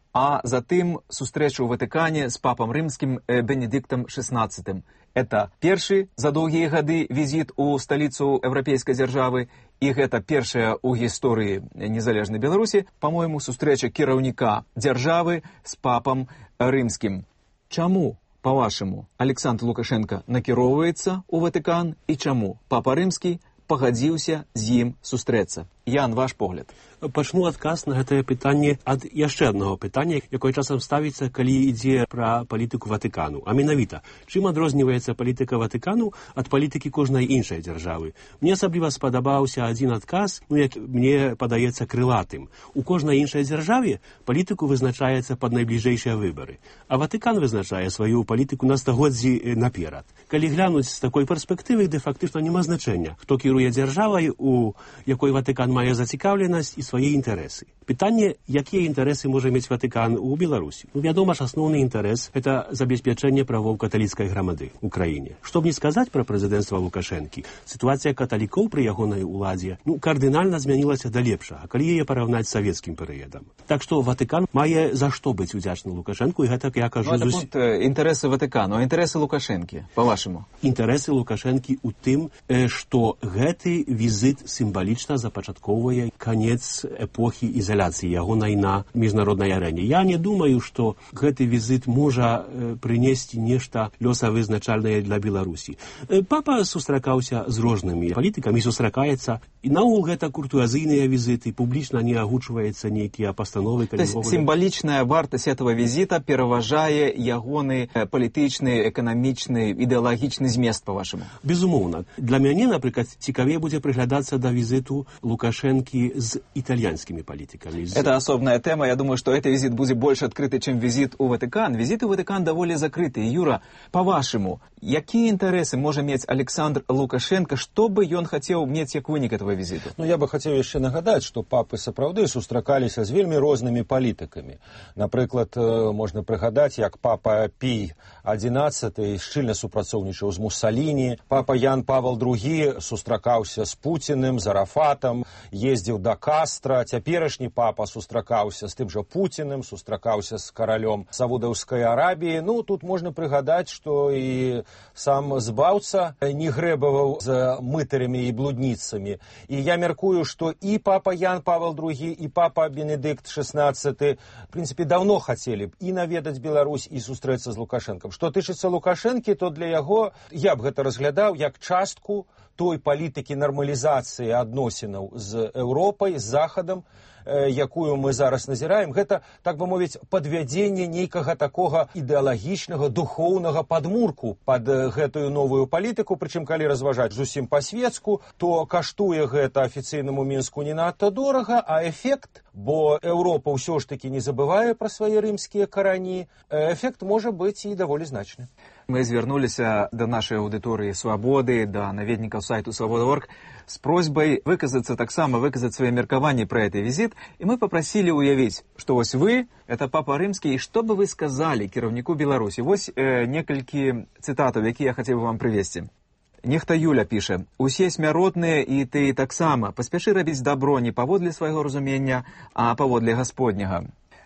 S12: а затым сустрэчу ў Ватыкане з папам рымскім Бенедиктом шестнадцатым. Это першы за доўгія гады візіт у сталіцу еўрапейскай дзяржавы, і гэта першая ў гісторыі незалежнай Беларусі, па-мойму, сустрэча кіраўніка дзяржавы з папам рымскім. Чаму, па-вашаму, Александр Лукашенко накіроўваецца ў Ватыкан і чаму папа рымскі пагадзіўся з ім сустрэцца? Ян, ваш погляд.
S6: Пачну адказ на гэтае пытанне ад яшчэ аднаго пытання, якое часам ставіцца, калі ідзе пра палітыку Ватыкану. А менавіта, чым адрозніваецца палітыка Ватыкану ад палітыкі кожнай іншай дзяржавы? Мне асабліва спадабаўся адзін адказ, ну, як мне падаецца крылатым. У кожнай іншай дзяржаве палітыку вызначаецца пад найбліжэйшыя выбары, а Ватыкан вызначае сваю палітыку на стагоддзі наперад. Калі глянуць з такой перспектывы, де фактычна няма значэння, хто кіруе дзяржавай, у якой Ватыкан мае зацікаўленасць і свае інтарэсы. Пытанне, якія інтарэсы можа мець Ватыкан у Беларусі? Ну, вядома ж, асноўны інтарэс – это забеспячэнне правоў каталіцкай грамады ў краіне. Што б не сказаць пра прэзідэнцтва Лукашэнкі, сітуацыя каталікоў пры ягонай уладзе ну, кардынальна змянілася да лепшага, калі яе параўнаць з савецкім перыядам. Так што Ватыкан мае за што быць удзячны Лукашэнку, і гэта, я кажу...
S12: Ну, это пункт інтарэсы Ватыкану, а інтарэсы Лукашэнкі, па-вашаму?
S6: Інтарэсы Лукашэнкі ў тым, што гэты візіт сімвалічна запачатковвае канец эпохі ізаляцыі ягонай на міжнароднай арэне. Я не думаю, што гэты візіт можа прынесці нешта лёсавызначальнае для Беларусі. Папа сустракаўся з рознымі палітыкамі, сустракаецца, і наогул гэта куртуазійныя візіты, публічна не агучваецца нейкія пастановы.
S12: То есть сімвалічная вартасць этого візіта пераважае ягоны палітычны, эканамічны, ідэалагічны змест, па-вашаму?
S6: Безумоўна. Для мяне, напрыклад, цікавей будзе прыглядацца да візіту Лукашэнкі з італьянскімі палітыкамі.
S12: Это особная тема. Я думаю, что этот визит будет больше открытый, чем визит у Ватикан. Визит у Ватикан довольно закрытый. Юра, по-вашему, какие интересы может иметь Александр Лукашенко, что бы он хотел иметь как вынік этого визиту?
S13: Ну, я бы хотел еще нагадать, что папы сапраўды сустракаліся з вельмі рознымі палітыкамі. Напрыклад, можна прыгадаць, як папа Пій адзінаццаты шчыльна супрацоўнічаў з Муссаліні, папа Ян Павел другі сустракаўся з Пуціным, з Арафатам, ездзіў да Кастра, цяперашні папа сустракаўся з тым жа Пуціным, сустракаўся з каралём Саудаўскай Арабіі. Ну, тут можна прыгадаць, што і сам збаўца не грэбаваў з мытарамі і блудніцамі. І я мяркую, што і папа Ян Павел другі, і папа Бенедикт шестнадцаты, в прынцыпе, даўно хацелі б і наведаць Беларусь, і сустрэцца з Лукашэнкам. Што тычыцца Лукашэнкі, то для яго я б гэта разглядаў як частку той палітыкі нармалізацыі адносінаў з Еўропай, з Захадам, якую мы зараз назіраем, гэта, так бы мовіць, падвядзенне нейкага такога ідэалагічнага, духоўнага падмурку пад гэтую новую палітыку, прычым, калі разважаць зусім па-светску, то каштуе гэта афіцыйнаму Мінску не надта дорага, а эфект, бо Еўропа ўсё ж такі не забывае пра свае рымскія карані, эфект можа быць і даволі значны.
S12: Мы звярнуліся да нашай аўдыторыі «Свабоды», да наведнікаў сайту «Свобода точка орг» с просьбой выказаться таксама, выказать свои меркаванні про этот визит, и мы попросили уявить, что вось вы, это папа рымскі, и что бы вы сказали кіраўніку Беларусі? Вось э, некалькі цытатаў, якія я хацеў вам прывесці. Нехта Юля піша: «Усе смяротныя, і ты таксама. Паспяшы рабіць дабро не паводле свайго разумення, а паводле Гасподняга».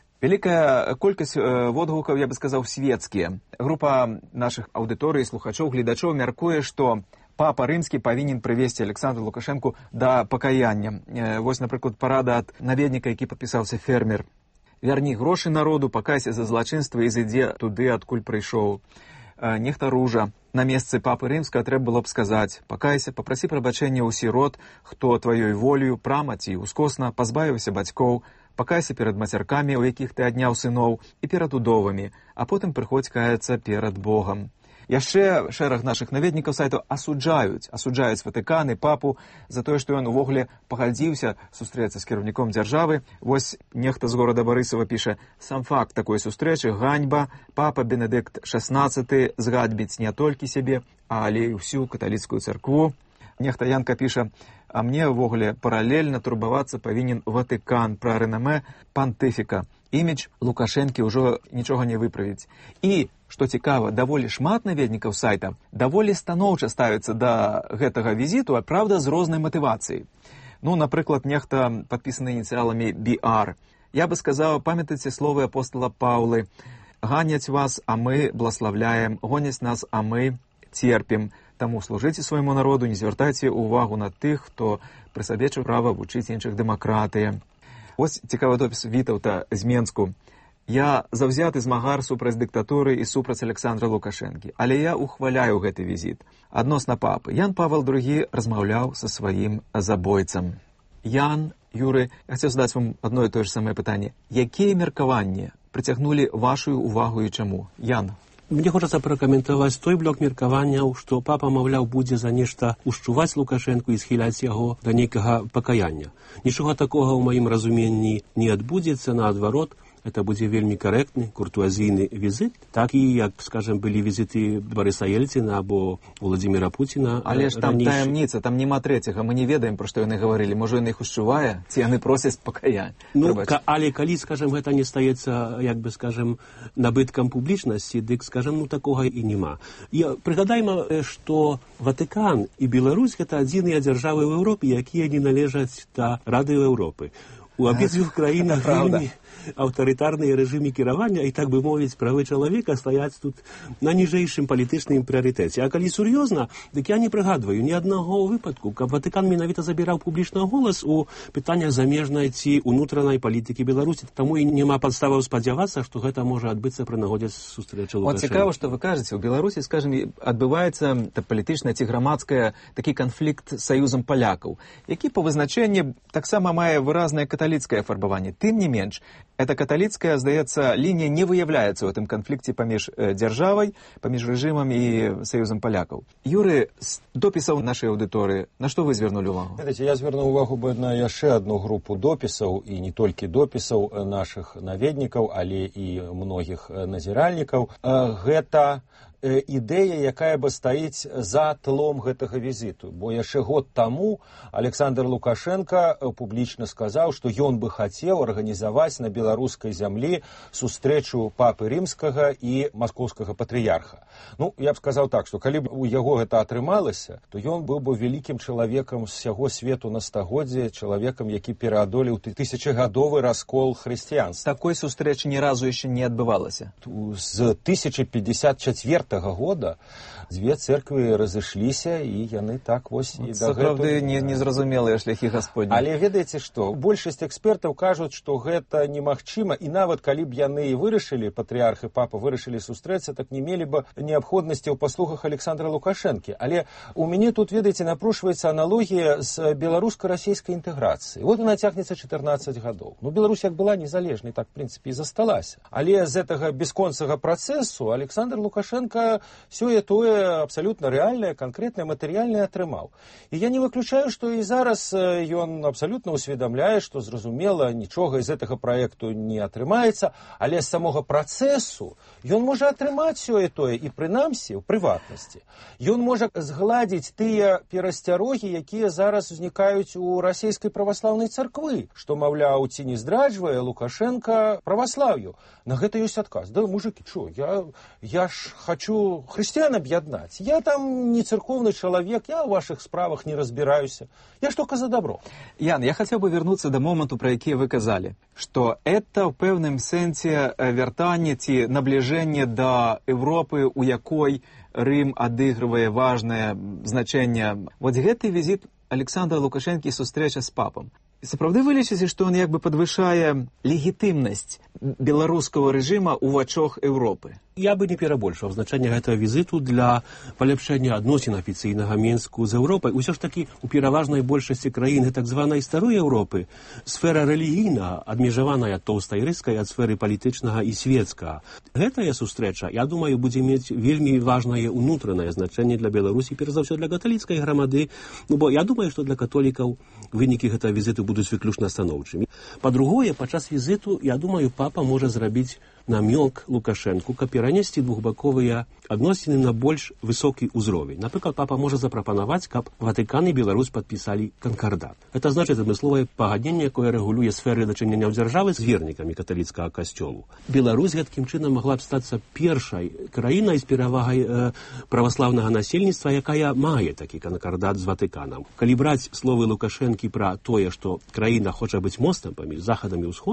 S12: Вялікая колькасць водгукаў, я бы сказаў, светскія. Група нашых аўдыторый, слухачоў, гледачоў мяркуе, што папа рымскі павінен прывесці Александру Лукашэнку да пакаяння. Вось, напрыклад, парада ад наведніка, які падпісаўся фермер. «Вярні грошы народу, пакайся за злачынства і зайдзе туды, адкуль прыйшоў». Нехта Ружа. На месцы папы рымскага трэба было б сказаць: «Пакайся, папрасі прабачэння ў сірот, хто тваёй волею, прама ці ускосна пазбавіўся бацькоў, пакайся перад мацяркамі, у якіх ты адняў сыноў, і перад удовамі, а потым прыходзь каяцца перад Богам». Яшчэ шэраг нашых наведнікаў сайту асуджаюць, асуджаюць Ватыкан і папу за тое, што ён увогуле пагадзіўся сустрэцца з кіраўніком дзяржавы. Вось нехта з горада Барысава піша: «Сам факт такой сустрэчы ганьба. Папа Бенедикт шестнадцаты згадбіць не толькі сябе, але і ўсю каталіцкую царкву». Нехта Янка піша: «А мне ўвогуле паралельна турбавацца павінен Ватыкан пра рэнамэ пантыфіка. Імідж Лукашэнкі ўжо нічога не выправіць». І, што цікава, даволі шмат наведнікаў сайта даволі станоўча ставіцца да гэтага візіту, а правда, з рознай матывацыяй. Ну, напрыклад, нехта падпісаны ініцыяламі би ар Я бы сказаў, памятайце словы апостола Паўлы: «Ганяць вас, а мы блаславляем, гоняць нас, а мы терпім. Таму служыце свайму народу, не звяртайце увагу на тых, хто пры сабе чуў права вучыць іншых дэмакратыі». Вось цікавы допіс Вітаўта з Менску. «Я заўзяты змагар супраць дыктатуры і супраць Александра Лукашэнкі, але я ухваляю гэты візіт. Адносна папы, Ян Павел другі размаўляў са сваім забойцам». Ян, Юры, я хацеў задаць вам адно і тое ж самае пытанне. Якія меркаванні прыцягнулі вашу увагу і чаму? Ян.
S6: Мне хочацца пракаментаваць той блок меркаванняў, што папа, маўляў, будзе за нешта ушчуваць Лукашэнку і схіляць яго да нейкага пакаяння. Нічога такога ў маім разуменні не адбудзецца, наадварот, это будзе вельмі карэктны, куртуазійны візіт, так і, як, скажем, былі візіты Барыса Ельціна або Владзіміра Пуціна.
S12: Але ж там таямніца, там няма трэцяга, мы не ведаем, пра што яны гаварылі. Можа, ён іх ушчувае, ці яны просяць пакаяння.
S6: Ну, ка, але калі, скажем, гэта не стаецца, як бы, скажем, набыткам публічнасці, дык, скажем, ну, такога і няма. Я, прыгадайма, што Ватыкан і Беларусь — гэта адзіныя дзяржавы ў Еўропе, якія не належаць да Рады Еўропы. У абедзвюх краінах вельмі аўтарытарныя рэжымы кіравання, і, так бы мовіць, правы чалавека стаяць тут на ніжэйшым палітычным прыярытэце. А калі сур'ёзна, дык я не прыгадваю ні аднаго выпадку, каб Ватыкан менавіта забіраў публічна голас у пытаннях замежнай ці унутранай палітыкі Беларусі. Таму і няма падставаў спадзявацца, што гэта можа адбыцца пры нагодзе сустрэчы Лукашэнка.
S12: Вот цікава, што вы кажаце, у Беларусі, скажем, адбываецца палітычная ці грамадская такі канфлікт з саюзам палякаў, які па вызначэнні таксама мае выразнае каталіцкае афарбаванне. Тым не менш, эта каталіцкая, здаецца, лінія не выяўляецца ў гэтым канфлікце паміж э, дзяржавай, паміж рэжымам і саюзам палякаў. Юры, з допісаў нашай аўдыторыі, на што вы звярнулі увагу?
S13: Ведаеце, я звярнуў увагу бы на яшчэ адну групу допісаў, і не толькі допісаў нашых наведнікаў, але і многіх назіральнікаў. Гэта ідэя, якая бы стаіць за тлом гэтага візіту. Бо яшчэ год таму Александр Лукашенко публічна сказаў, што ён бы хацеў арганізаваць на беларускай зямлі сустрэчу папы рымскага і маскоўскага патрыярха. Ну, я б сказаў так, што калі б у яго гэта атрымалася, то ён быў бы вялікім чалавекам з сяго свету на стагоддзе, чалавекам, які пераадолеў тысячагадовы раскол хрысціянства.
S12: Такой сустрэчы ні разу яшчэ не адбывалася.
S13: З тысяча пятьдесят четвёртага года дзве церквы разышліся, і яны так вось і да
S12: сапраўды не, незразумелыя шляхі Гасподні.
S13: Але ведаеце што, большасць экспертаў кажуць, што гэта немагчыма, і нават калі б яны і вырашылі, патрыярх і папа вырашылі сустрэцца, так не мелі бы неабходнасці ў паслугах Александра Лукашэнкі. Але у мяне тут, ведаеце, напрошваецца аналогія з беларуска-расійскай інтэграцыяй. Вот она цягнецца чатырнаццаць гадоў. Ну, Беларусь як была незалежнай, так, в прынцыпе, і засталася. Але з гэтага бясконцага працэсу Александр Лукашенко сёе-тое абсалютна рэальнае, канкрэтнае, матэрыяльнае атрымаў. І я не выключаю, што і зараз ён абсалютна ўсведамляе, што, зразумела, нічога з гэтага праекту не атрымаецца, але з самога працэсу ён можа атрымаць сёе-тое і, прынамсі, ў прыватнасці. Ён можа згладзіць тыя перасцярогі, якія зараз узнікаюць у расійскай праваслаўнай царквы, што, маўляў, ці не здраджвае Лукашенка праваслаўю. На гэта ёсць адказ. Да, мужыкі, чо, я, я ж хочу хрысціян аб'яднаць. Я там не церковны чалавек, я ў вашых справах не разбіраюся. Я ж только за добро.
S12: Ян, я хацеў бы вярнуцца да моманту, пра які вы казалі, што это ў пэўным сэнсе вяртанне ці набліжэнне да Европы, у якой Рым адыгрывае важнае значэнне. Вот гэты візіт Александра Лукашэнкі і сустрэча з папам. Сапраўды вы лічыце, што ён як бы падвышае легітымнасць беларускага рэжыма ў вачах Еўропы?
S6: Я бы не перабольшаў значэнне гэтага візіту для паляпшэння адносін афіцыйнага Менску з Еўропай. Усё ж такі у пераважнай большасці краін так званай старой Еўропы сфера рэлігійна адмежаваная тоўстай рыскай ад сферы палітычнага і свецкага. Гэтая сустрэча, я думаю, будзе мець вельмі важнае унутранае значэнне для Беларусі, перш за ўсё для каталіцкай грамады, ну бо я думаю, што для католікаў вынікі гэтага візіту будуць выключна станоўчымі. Па-другое, падчас візіту, я думаю, папа можа зрабіць намёк Лукашэнку, каб перанесці двухбаковыя адносіны на больш высокі ўзровень. Напрыклад, папа можа запрапанаваць, каб Ватыкан і Беларусь падпісалі канкардат. Это значыць адмысловае пагадненне, якое рэгулюе сферы дачынення дзяржавы з вернікамі каталіцкага касцёлу. Беларусь гэткім чынам магла б стацца першай краінай з перавагай э, праваслаўнага насельніцтва, якая мае такі канкардат з Ватыканам. Калі браць словы Лукашэнкі пра тое, што краіна хоча быць мостам паміж захадам і ўсходам,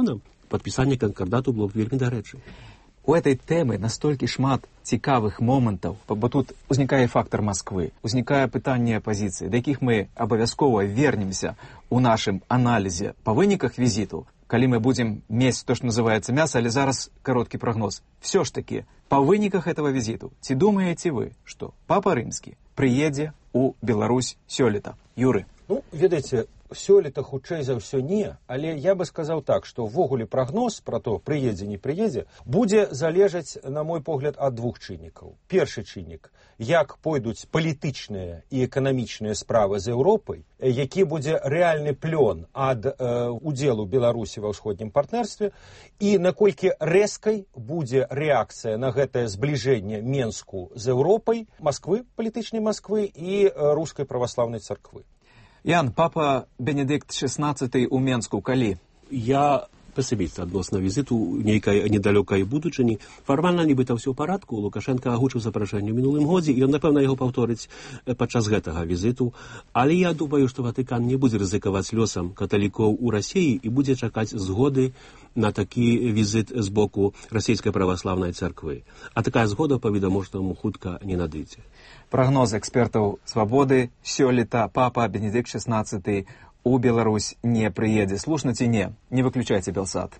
S6: падпісанне канкардату было б вельмі дарэчы.
S12: У этой тэмы настолькі шмат цікавых момантаў, бо тут узнікае фактор Масквы, узнікае пытанне апазіцыі, да якіх мы абавязкова вернемся у нашым аналізе па выніках візіту, калі мы будзем мець то, што называецца мяса, але зараз кароткі прагноз. Все ж таки, па выніках этого візіту, ці думаеце вы, што папа рымскі прыедзе у Беларусь сёлета? Юры.
S13: Ну, ведаеце, сёлета хутчэй за ўсё не, але я бы сказаў так, што ўвогуле прагноз пра то, прыедзе, не прыедзе, будзе залежаць, на мой погляд, ад двух чыннікаў. Першы чыннік, як пойдуць палітычныя і эканамічныя справы з Еўропай, які будзе рэальны плён ад э, удзелу Беларусі ва ўсходнім партнерстве, і наколькі рэзкай будзе рэакцыя на гэтае збліжэнне Менску з Еўропай, Масквы, палітычнай Масквы і э, рускай праваслаўнай царквы.
S12: Ян, папа Бенедикт шестнадцаты у Менску калі?
S6: Я песіміст адносна візиту нейкай недалёкай будучыні. Фармальна нібыта ўсё ў парадку. Лукашенко агучыў запрашэнне ў мінулым годзе, і ён, напэўна, яго паўторыць падчас гэтага візіту. Але я думаю, што Ватыкан не будзе рызыкаваць лёсам каталікоў у Расіі і будзе чакаць згоды на такі візит з боку расійскай праваслаўнай царквы. А такая згода, па-відавочнаму, хутка не надыдзе.
S12: Прогноз экспертаў «Свабоды» сёлета папа Бенедикт шестнадцаты у Беларусь не прыедзе. Слушна ці не? Не выключайце Белсат.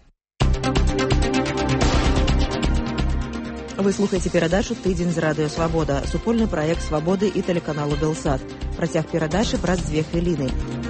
S1: Вы слухаеце перадачу «Тыдзень з радыё Свабода», супольны праект «Свабоды» і тэлеканалу «Белсат». Працяг перадачы праз дзве хвіліны.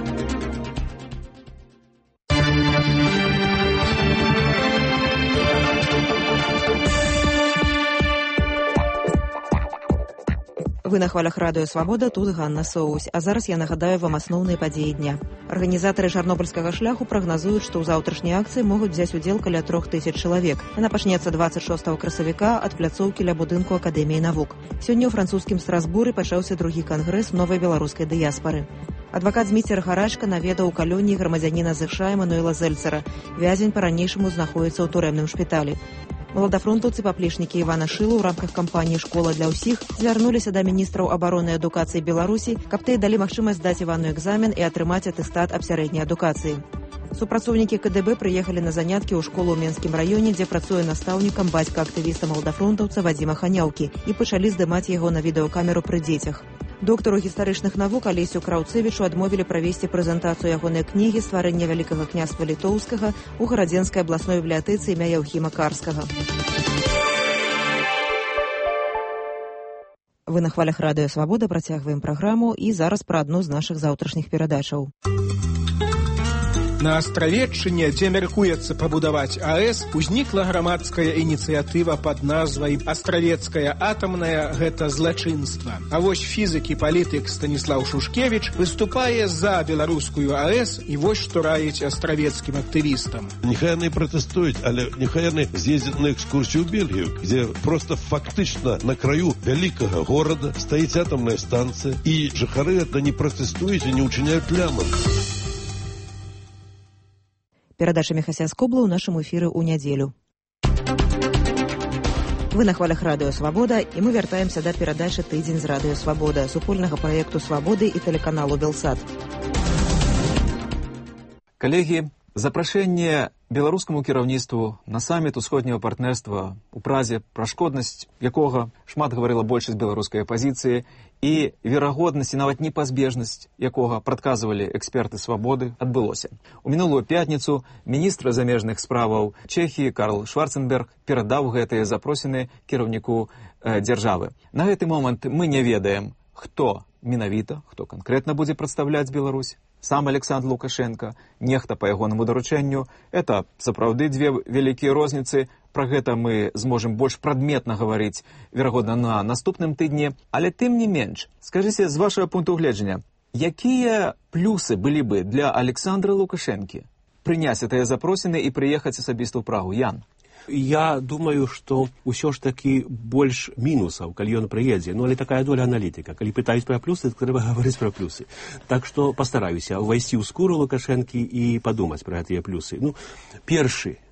S1: Вы на хвалях радыё Свабода, тут Ганна Соусь. А зараз я нагадаю вам асноўныя падзеі дня. Арганізатары чарнобыльскага шляху прагназуюць, што ў заўтрашняй акцыі могуць взяць удзел каля трох тысяч чалавек. Яна пачнецца дваццаць шостага красавіка ад пляцоўкі ля будынку Акадэміі навук. Сёння ў французскім Страсбуры пачаўся другі кангрэс новай беларускай дыяспары. Адвакат Зміцер Гарачка наведаў у калоніі грамадзяніна ЗША Эмануэла Зельцера. Вязень па-ранейшаму знаходзіцца ў турэмным шпіталі. Маладафронтаўцы паплечнікі Івана Шылу ў рамках кампаніі «Школа для ўсіх» звярнуліся да міністраў абароны і адукацыі Беларусі, каб тыя далі магчымасць здаць Івану экзамен і атрымаць атэстат аб сярэдняй адукацыі. Супрацоўнікі КДБ прыехалі на заняткі ў школу ў Менскім раёне, дзе працуе настаўнікам бацька актывіста маладафронтаўца Вадзіма Ханяўкі, і пачалі здымаць яго на відэакамеру пры дзецях. Доктару гістарычных навук Алесю Краўцевічу адмовілі правесці прэзентацыю ягонай кнігі «Стварэнне вялікага княства літоўскага» у Гарадзенскай абласной бібліятэцы імя Яўхіма Карскага. Вы на хвалях радыё Свабода, працягваем праграму, і зараз пра адну з нашых заўтрашніх перадачаў.
S4: На Астравеччыне, дзе мяркуецца пабудаваць АЭС, узнікла грамадская ініцыятыва пад назвай «Астравецкая атамная – гэта злачынства». А вось фізык і палітык Станіслаў Шушкевіч выступае за беларускую АЭС, і вось што раіць астравецкім актывістам.
S14: Нехай яны пратэстуюць, але нехай яны з'ездзяць на экскурсію ў Бельгію, дзе проста фактычна на краю вялікага горада стаіць атамная станцыя, і жыхары гэта не пратэстуюць і не ўчыняюць плямы.
S1: Перадача Міхася Скобла ў нашым эфіры ў нядзелю. Вы на хвалях радыё Свабода, і мы вяртаемся да перадачы «Тыдзень з радыё Свабода», супольнага праекту «Свабоды» і тэлеканалу «Белсат».
S12: Калегі, запрашэнне беларускаму кіраўніцтву на саміт усходняга партнерства у Празе, пра шкоднасць якога шмат гаварыла большасць беларускай апазіцыі, і верагоднасць і нават непазбежнасць якога прадказвалі эксперты Свабоды, адбылося. У мінулую пятніцу міністр замежных справаў Чэхіі Карл Шварценберг перадаў гэтыя запросіны кіраўніку э, дзяржавы. На гэты момант мы не ведаем, хто менавіта, хто канкрэтна будзе прадстаўляць Беларусь. Сам Александр Лукашенко, нехта па ягонаму даручэнню. Это сапраўды дзве вялікія розніцы. Пра гэта мы зможам больш прадметна гаварыць, верагодна, на наступным тыдні. Але тым не менш, скажыце, з вашага пункту гледжання, якія плюсы былі бы для Александра Лукашэнкі прыняць гэтыя запросіны і прыехаць асабіста ў Прагу? Ян?
S6: Я думаю, што ўсё ж такі больш мінусаў, калі ён прыедзе. Ну, але такая доля аналітыка. Калі пытаюць пра плюсы, то трэба гаварыць пра плюсы. Так што пастараюся ўвайсці ў скуру Лукашэнкі і падумаць пра гэтыя плюсы. Ну, першы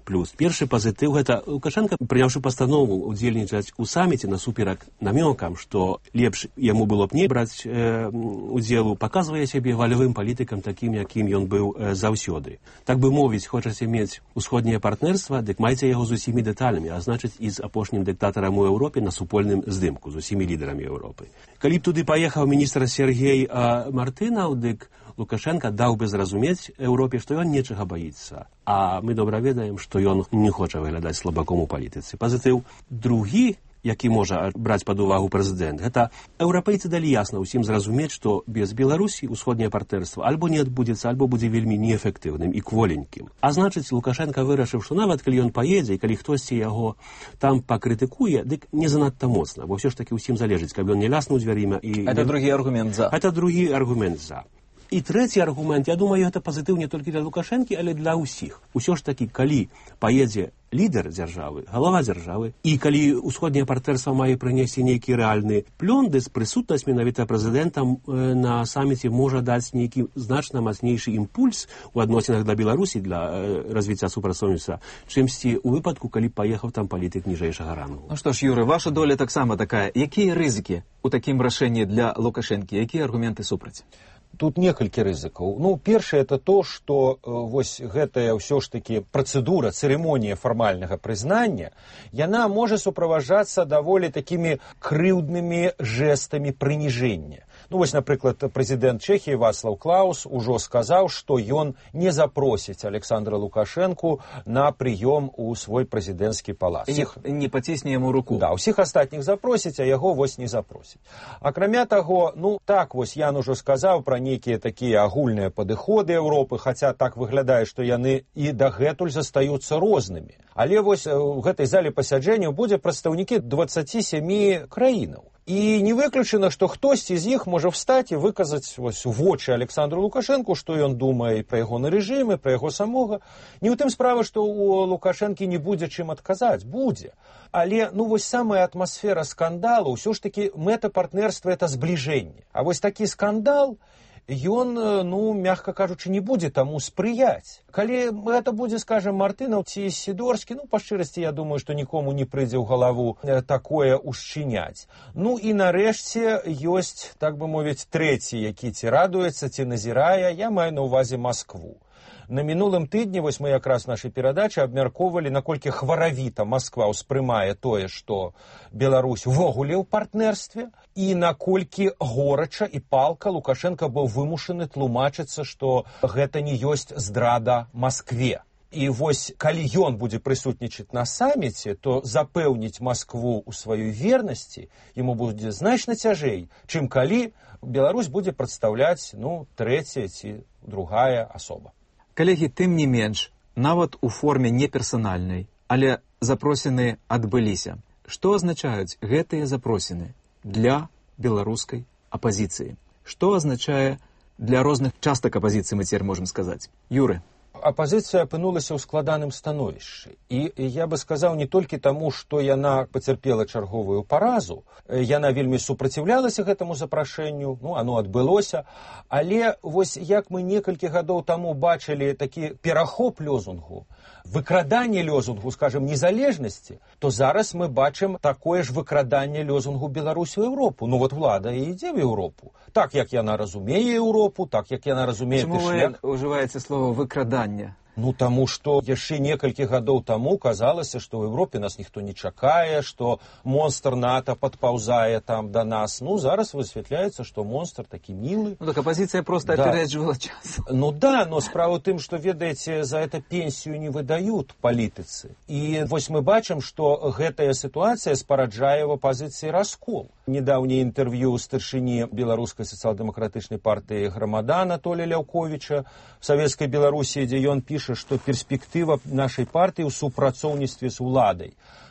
S6: плюс. Першы пазітыў гэта Лукашенко, прыняўшы пастанову удзельнічаць у саміце насуперак намёкам, што лепш яму было б не браць э, удзелу, паказвае сябе валявым палітыкам такім, якім ён быў э, заўсёды. Так бы мовіць, хочаце мець усходняе партнерства, дык майце яго з усімі дэталямі, а значыць і з апошнім дыктатарам у Еўропе на супольным здымку, з усімі лідарамі Еўропы. Калі б туды паехаў міністр Сергей а, Мартынаў, дык Лукашенко даў бы зразумець Еўропе, што ён нечага баіцца. А мы добра ведаем, што ён не хоча выглядаць слабаком у палітыцы. Пазітыў другі, які можа браць пад увагу прэзідэнт, гэта еўрапейцы далі ясна ўсім зразумець, што без Беларусі ўсходняе партнерства альбо не адбудзецца, альбо будзе вельмі неэфектыўным і кволенькім. А значыць, Лукашенко вырашыў, што нават калі ён паедзе, і калі хтосьці яго там пакрытыкуе, дык не занадта моцна, бо ўсё ж такі ўсім залежыць, каб ён не ляснуў дзвярыма. І...
S12: Это другі аргумент за.
S6: Это другі аргумент за. І трэці аргумент, я думаю, гэта пазітыў не толькі для Лукашэнкі, але для ўсіх. Усё ж такі, калі паедзе лідар дзяржавы, галава дзяржавы, і калі ўсходняе партнерства мае прынесці нейкі рэальны плён, дык прысутнасць менавіта прэзідэнтам на саміце можа даць нейкі значна мацнейшы імпульс у адносінах да Беларусі для развіцця супрацоўніцтва, чымсьці ў выпадку, калі паехаў там палітык ніжэйшага рангу.
S12: Ну што ж, Юры, ваша доля таксама такая. Якія рызыкі ў такім рашэнні для Лукашэнкі? Якія аргументы супраць?
S13: Тут некалькі рызыкаў. Ну, першае, это то, што э, вось гэтая ўсё ж такі працэдура, цырымонія фармальнага прызнання, яна можа суправаджацца даволі такімі крыўднымі жэстамі прыніжэння. Ну, вось, напрыклад, прэзідэнт Чэхіі Вацлаў Клаус ужо сказаў, што ён не запросіць Александра Лукашэнку на прыём у свой прэзідэнцкі палац.
S12: І не пацісне яму руку.
S13: Да, усіх астатніх запросіць, а яго вось не запросіць. Акрамя таго, ну, так вось Ян ужо сказаў пра нейкія такія агульныя падыходы Еўропы, хаця так выглядае, што яны і дагэтуль застаюцца рознымі. Але вось у гэтай зале пасяджэнняў будзе прадстаўнікі дваццаці сямі краінаў. І не выключана, што хтосьці з іх можа встаць і выказаць вось у вочы Александру Лукашэнку, што ён думае пра ягоны рэжым, пра яго самога. Не ў тым справа, што у Лукашэнкі не будзе чым адказаць, будзе. Але ну вось самая атмасфера скандалу, ўсё ж такі мэта партнерства это збліжэнне. А вось такі скандал, ён, ну, мягка кажучы, не будзе таму спрыяць. Калі гэта будзе, скажем, Мартынаў ці Сідорскі, ну, па шчырасці, я думаю, што нікому не прыйдзе ў галаву такое ушчыняць. Ну і нарэшце ёсць, так бы мовіць, трэці, які ці радуецца, ці назірае, я маю на ўвазе Маскву. На мінулым тыдні, вось мы якраз нашай перадачы абмяркоўвалі, наколькі хваравіта Масква ўспрымае тое, што Беларусь увогуле ў партнерстве, і наколькі горача і палка Лукашенко быў вымушаны тлумачыцца, што гэта не ёсць здрада Маскве. І вось, калі ён будзе прысутнічаць на саміце, то запэўніць Маскву ў сваёй вернасці яму будзе значна цяжэй, чым калі Беларусь будзе прадстаўляць, ну, трэцяя ці другая асоба.
S12: Калегі, тым не менш, нават у форме неперсанальнай, але запросіны адбыліся. Што азначаюць гэтыя запросіны для беларускай апазіцыі? Што азначае для розных частак апазіцыі, мы цяпер можам сказаць? Юры.
S13: Апазіцыя апынулася ў складаным становішчы. І я бы сказаў не толькі таму, што яна пацярпела чарговую паразу, яна вельмі супраціўлялася гэтаму запрашэнню, ну, оно адбылося, але вось як мы некалькі гадоў таму бачылі такі перахоп лозунгу, выкраданне лозунгу, скажем, незалежнасці, то зараз мы бачым такое ж выкраданне лозунгу Беларусь у Еўропу. Ну вот влада і ідзе в Еўропу. Так, як яна разумее Еўропу, так, як яна разумее
S12: ты шлях. Чаму вы ўжываеце слово «выкрадання»?
S13: Ну, таму што яшчэ некалькі гадоў таму казалася, што ў Еўропе нас ніхто не чакае, што монстр НАТО падпаўзае там да нас. Ну, зараз высвятляецца, што монстр такі мілы.
S12: Ну, так апозіцыя проста
S13: да.
S12: апереджвала час.
S13: Ну да, но справа ў тым, што, ведаеце, за это пенсію не выдаюць палітыцы. І вось мы бачым, што гэтая сітуацыя спараджае ў апозіцыі раскол. Недаўняе інтэрв'ю старшыні беларускай сацыял-дэмакратычнай партыі Грамада Анатолія Ляўковіча в Савецкай Беларусі, дзе ён піша, што перспектыва нашай партыі ў супрацоўніцтве з уладай.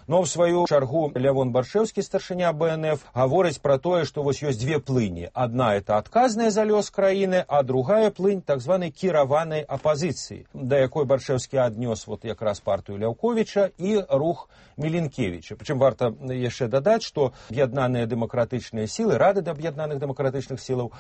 S13: Но в сваю чаргу Лявон Баршэўскі, старшыня Бэ Эн Эф, гаворыць пра тое, што вось ёсць две плыні. Адна это адказная за лёс краіны, а другая плынь так званай кіраванай апазіцыі, да якой Баршэўскі аднёс вот якраз партыю Ляўковіча і рух Мілінкевіча. Прычым варта яшчэ дадаць, што аб'яднаныя дэмакратычныя сілы, Рада аб'яднаных дэмакратычных сілаў,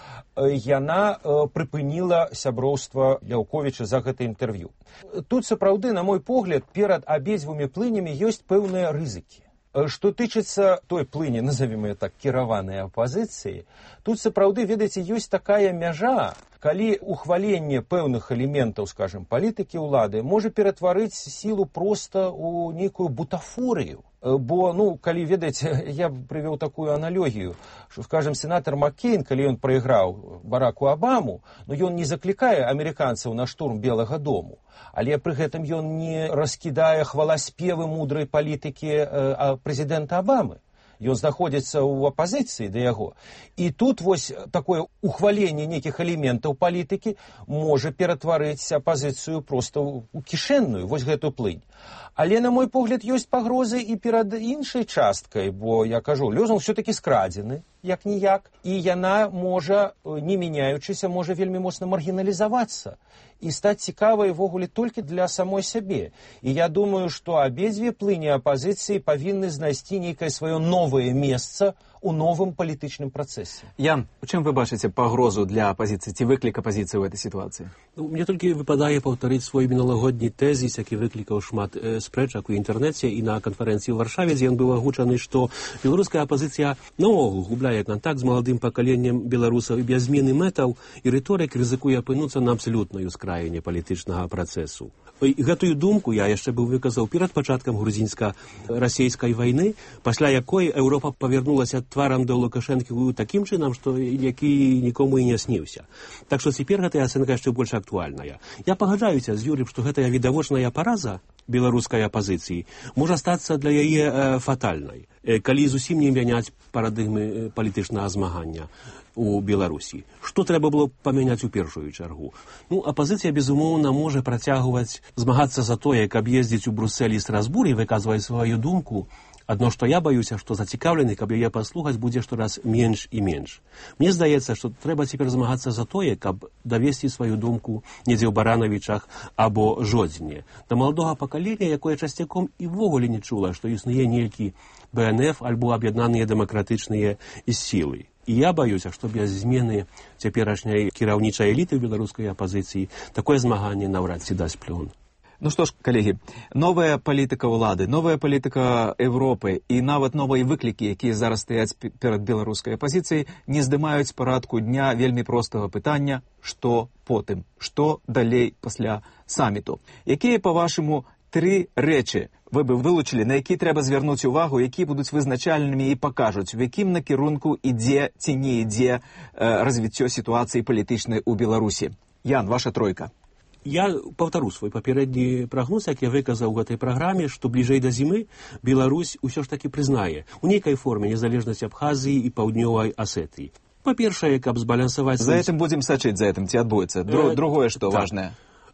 S13: яна прыпыніла сяброўства Ляўковіча за гэта інтэрв'ю. Тут сапраўды, на мой погляд, перад абедзвюмі плынямі ёсць пэўныя рызыкі. Што тычыцца той плыні, назовем ее так, кіраванай апазіцыі, тут сапраўды, ведаеце, ёсць такая мяжа, калі ухваленне пэўных элементаў, скажем, палітыкі ўлады можа ператварыць сілу проста ў нейкую бутафорыю. Бо, ну, калі, ведаеце, я прывёў такую аналогію, што, скажем, сенатор Маккейн, калі ён прайграў Бараку Абаму, ну, ён не заклікае амерыканцаў на штурм Белага дому, але пры гэтым ён не раскідае хваласпевы мудрай палітыкі э, прэзідэнта Абамы. Ён знаходзіцца ў апазіцыі да яго. І тут вось такое ухваленне нейкіх элементаў палітыкі можа ператварыць апазіцыю проста ў кішэнную, вось гэту плынь. Але, на мой погляд, ёсць пагрозы і перад іншай часткай, бо, я кажу, лёзунг все-таки скрадзены, як-ніяк, і яна можа, не мяняючыся, можа вельмі моцна маргіналізавацца і стаць цікавай ввогуле толькі для самой сябе. І я думаю, што абедзве плыні апазіцыі павінны знайсці нейкае сваё новае месца у новым палітычным працэсе.
S12: Ян, у чым вы бачыце пагрозу для апазіцыі, ці выклік апазіцыі ў этой сітуацыі?
S6: Ну, мне толькі выпадае паўтарыць свой мінулагодні тэзіс, які выклікаў шмат э, спрэчак у інтэрнэце і на канферэнцыі ў Варшаве, дзе ён быў агучаны, што беларуская апазіцыя наогул губляе кантакт з маладым пакаленнем беларусаў і без змены мэтаў і рыторык рызыкуе апынуцца на абсалютнай ускраіне палітычнага працэсу. І гэтую думку я яшчэ быў выказаў перад пачаткам грузінска-расейскай вайны, пасля якой Еўропа павярнулася тварам да Лукашэнкі такім чынам, што які нікому і не сніўся. Так што цяпер гэтая ацэнка яшчэ больш актуальная. Я пагаджаюся з Юрым, што гэтая відавочная параза беларускай апазіцыі можа стацца для яе э, фатальнай, э, калі зусім не мяняць парадыгмы палітычнага змагання у Беларусі. Што трэба было памяняць у першую чаргу? Ну, апазіцыя, безумоўна, можа працягваць змагацца за тое, каб ездзіць у Бруссель і Страсбур і выказваць сваю думку. Адно, што я баюся, што зацікаўлены, каб яе паслухаць, будзе штораз менш і менш. Мне здаецца, што трэба цяпер змагацца за тое, каб давесці сваю думку недзе ў Баранавічах або Жодзіне. Да маладога пакалення, якое часцяком і ввогуле не чула, што існуе нейкі Бэ Эн Эф альбо аб'яднаныя дэмакратычныя сілы. І я баюся, што без змены цяперашняй кіраўнічай эліты ў беларускай апазіцыі такое змаганне наўрад ці дасць плён.
S12: Ну што ж, калегі, новая палітыка ўлады, новая палітыка Европы і нават новыя выклікі, якія зараз стаяць перад беларускай апазіцыяй, не здымаюць парадку дня вельмі простага пытання, што потым, што далей пасля саміту. Якія, па-вашаму, тры рэчы вы бы вылучылі, на які трэба звярнуць увагу, які будуць вызначальнымі і пакажуць, у якім накірунку ідзе ці не ідзе э, развіццё сітуацыі палітычнай у Беларусі. Ян, ваша тройка.
S6: Я паўтару свой папярэдні прагноз, як я выказаў у гэтай праграме, што бліжэй да зімы Беларусь усё ж такі прызнае у нейкай форме незалежнасць Абхазіі і паўднёвай Асетыі. Па-першае, каб збалансаваць...
S12: За гэтым будзем сачыць, за гэтым ці адбудзецца. Дру, другое, што так. Важнае.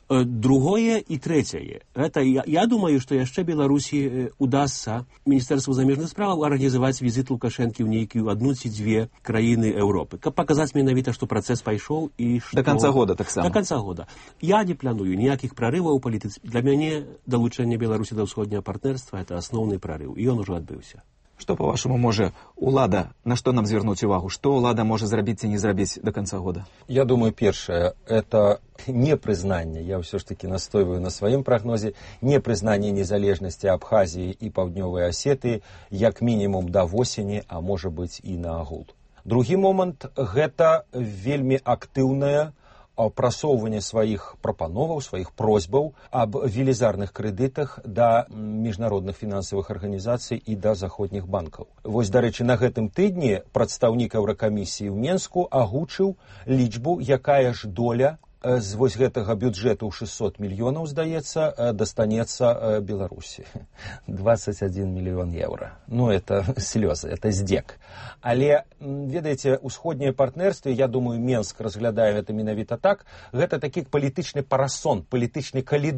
S6: Другое і трэцяе. Это, я, я думаю, што яшчэ Беларусі удасца Міністэрству замежных справаў арганізаваць візіт Лукашэнкі ў нейкую адну ці дзве краіны Еўропы. Каб паказаць менавіта, што працэс пайшоў і што...
S12: Да канца года таксама.
S6: Да канца года. Я не планую ніякіх прарываў у палітыцы. Для мяне далучэнне Беларусі да ўсходняга партнерства — это асноўны прарыў, і ён ужо адбыўся.
S12: Што, па-вашаму, можа ўлада, на што нам звярнуць увагу? Што ўлада можа зрабіць ці не зрабіць да канца года?
S13: Я думаю, першае, это непрызнанне, я ўсё ж таки настойваю на сваім прагнозе, непрызнанне незалежнасці Абхазіі і паўднёвай Асетыі як мінімум да восені, а можа быць і наогул. Другі момант — гэта вельмі актыўная прасоўванне сваіх прапановаў, сваіх просьбаў аб велізарных крэдытах да міжнародных фінансавых арганізацый і да заходніх банкаў. Вось, дарэчы, на гэтым тыдні прадстаўнік Еўракамісіі ў Менску агучыў лічбу, якая ж доля з вось гэтага бюджэту ў шэсцьсот мільёнаў, здаецца, дастанецца Беларусі. двадцать один мільён еўра. Ну, это слёзы, это здзек. Але, ведаеце, усходнія партнерствы, я думаю, Менск разглядае гэта менавіта так, гэта такі палітычны парасон, палітычны калідор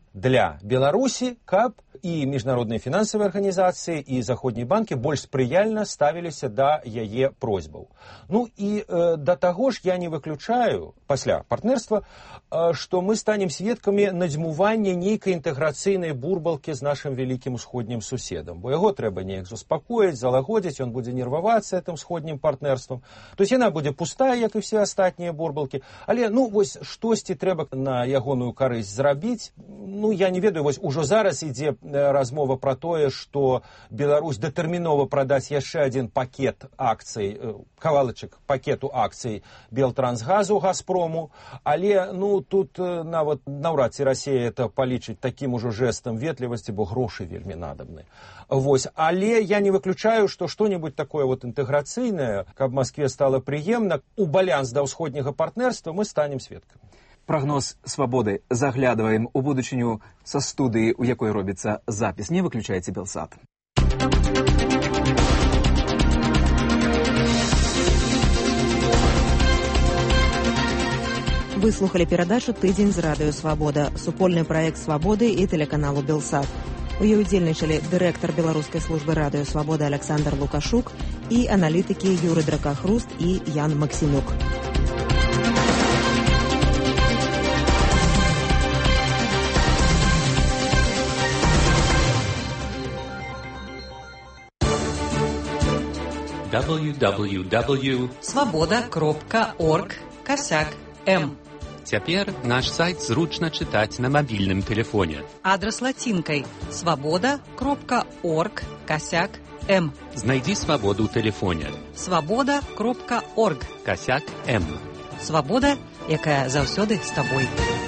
S13: для Беларусі, каб і міжнародныя фінансавыя арганізацыі, і заходнія банкі больш спрыяльна ставіліся да яе просьбаў. Ну і э, да таго ж я не выключаю, пасля партнерства, э, што мы станем сведкамі надзьмування нейкай інтэграцыйнай бурбалкі з нашым вялікім усходнім суседам, бо яго трэба неяк заспакоіць, залагодзіць, ён будзе нервавацца гэтым сходнім партнерствам. То есть яна будзе пустая, як і все астатнія бурбалкі, але ну вось штосьці трэба на ягоную карысць зрабіць. Ну я не ведаю, вось ужо зараз ідзе размова пра тое, што Беларусь датэрмінова прадаць яшчэ адзін пакет акцый, кавалачак пакету акцый Белтрансгазу, Газпрому, але ну тут нават наўрад ці Расія это палічыць такім ужо жэстам ветлівасці, бо грошы вельмі надобны. Вось, але я не выключаю, што што-небудзь такое вот інтэграцыйнае, каб Маскве стала прыемна, у балянс да ўсходняга партнерства мы станем сведкамі.
S12: Прогноз «Свободы». Заглядываем у будучыню со студыі, у якой робіцца запіс. Не выключайце Белсат.
S1: Вы слухали перадачу «Тыдзень з радыё Свабода», супольны праект «Свабоды» і тэлеканалу «Белсат». У ёй удзельнічалі дырэктар беларускай службы радыё «Свабода» Александр Лукашук і аналітыкі Юры Дракахруст і Ян Максімюк.
S15: дабл ю дабл ю дабл ю крапка свобода крапка орг косяк м. Цяпер наш сайт зручна чытаць на мабільным тэлефоне.
S16: Адрес лацінкай свобода крапка орг косяк м.
S15: Знайдзі свабоду ў тэлефоне.
S16: свобода крапка орг
S15: косяк м.
S16: Свабода, якая заўсёды з табой.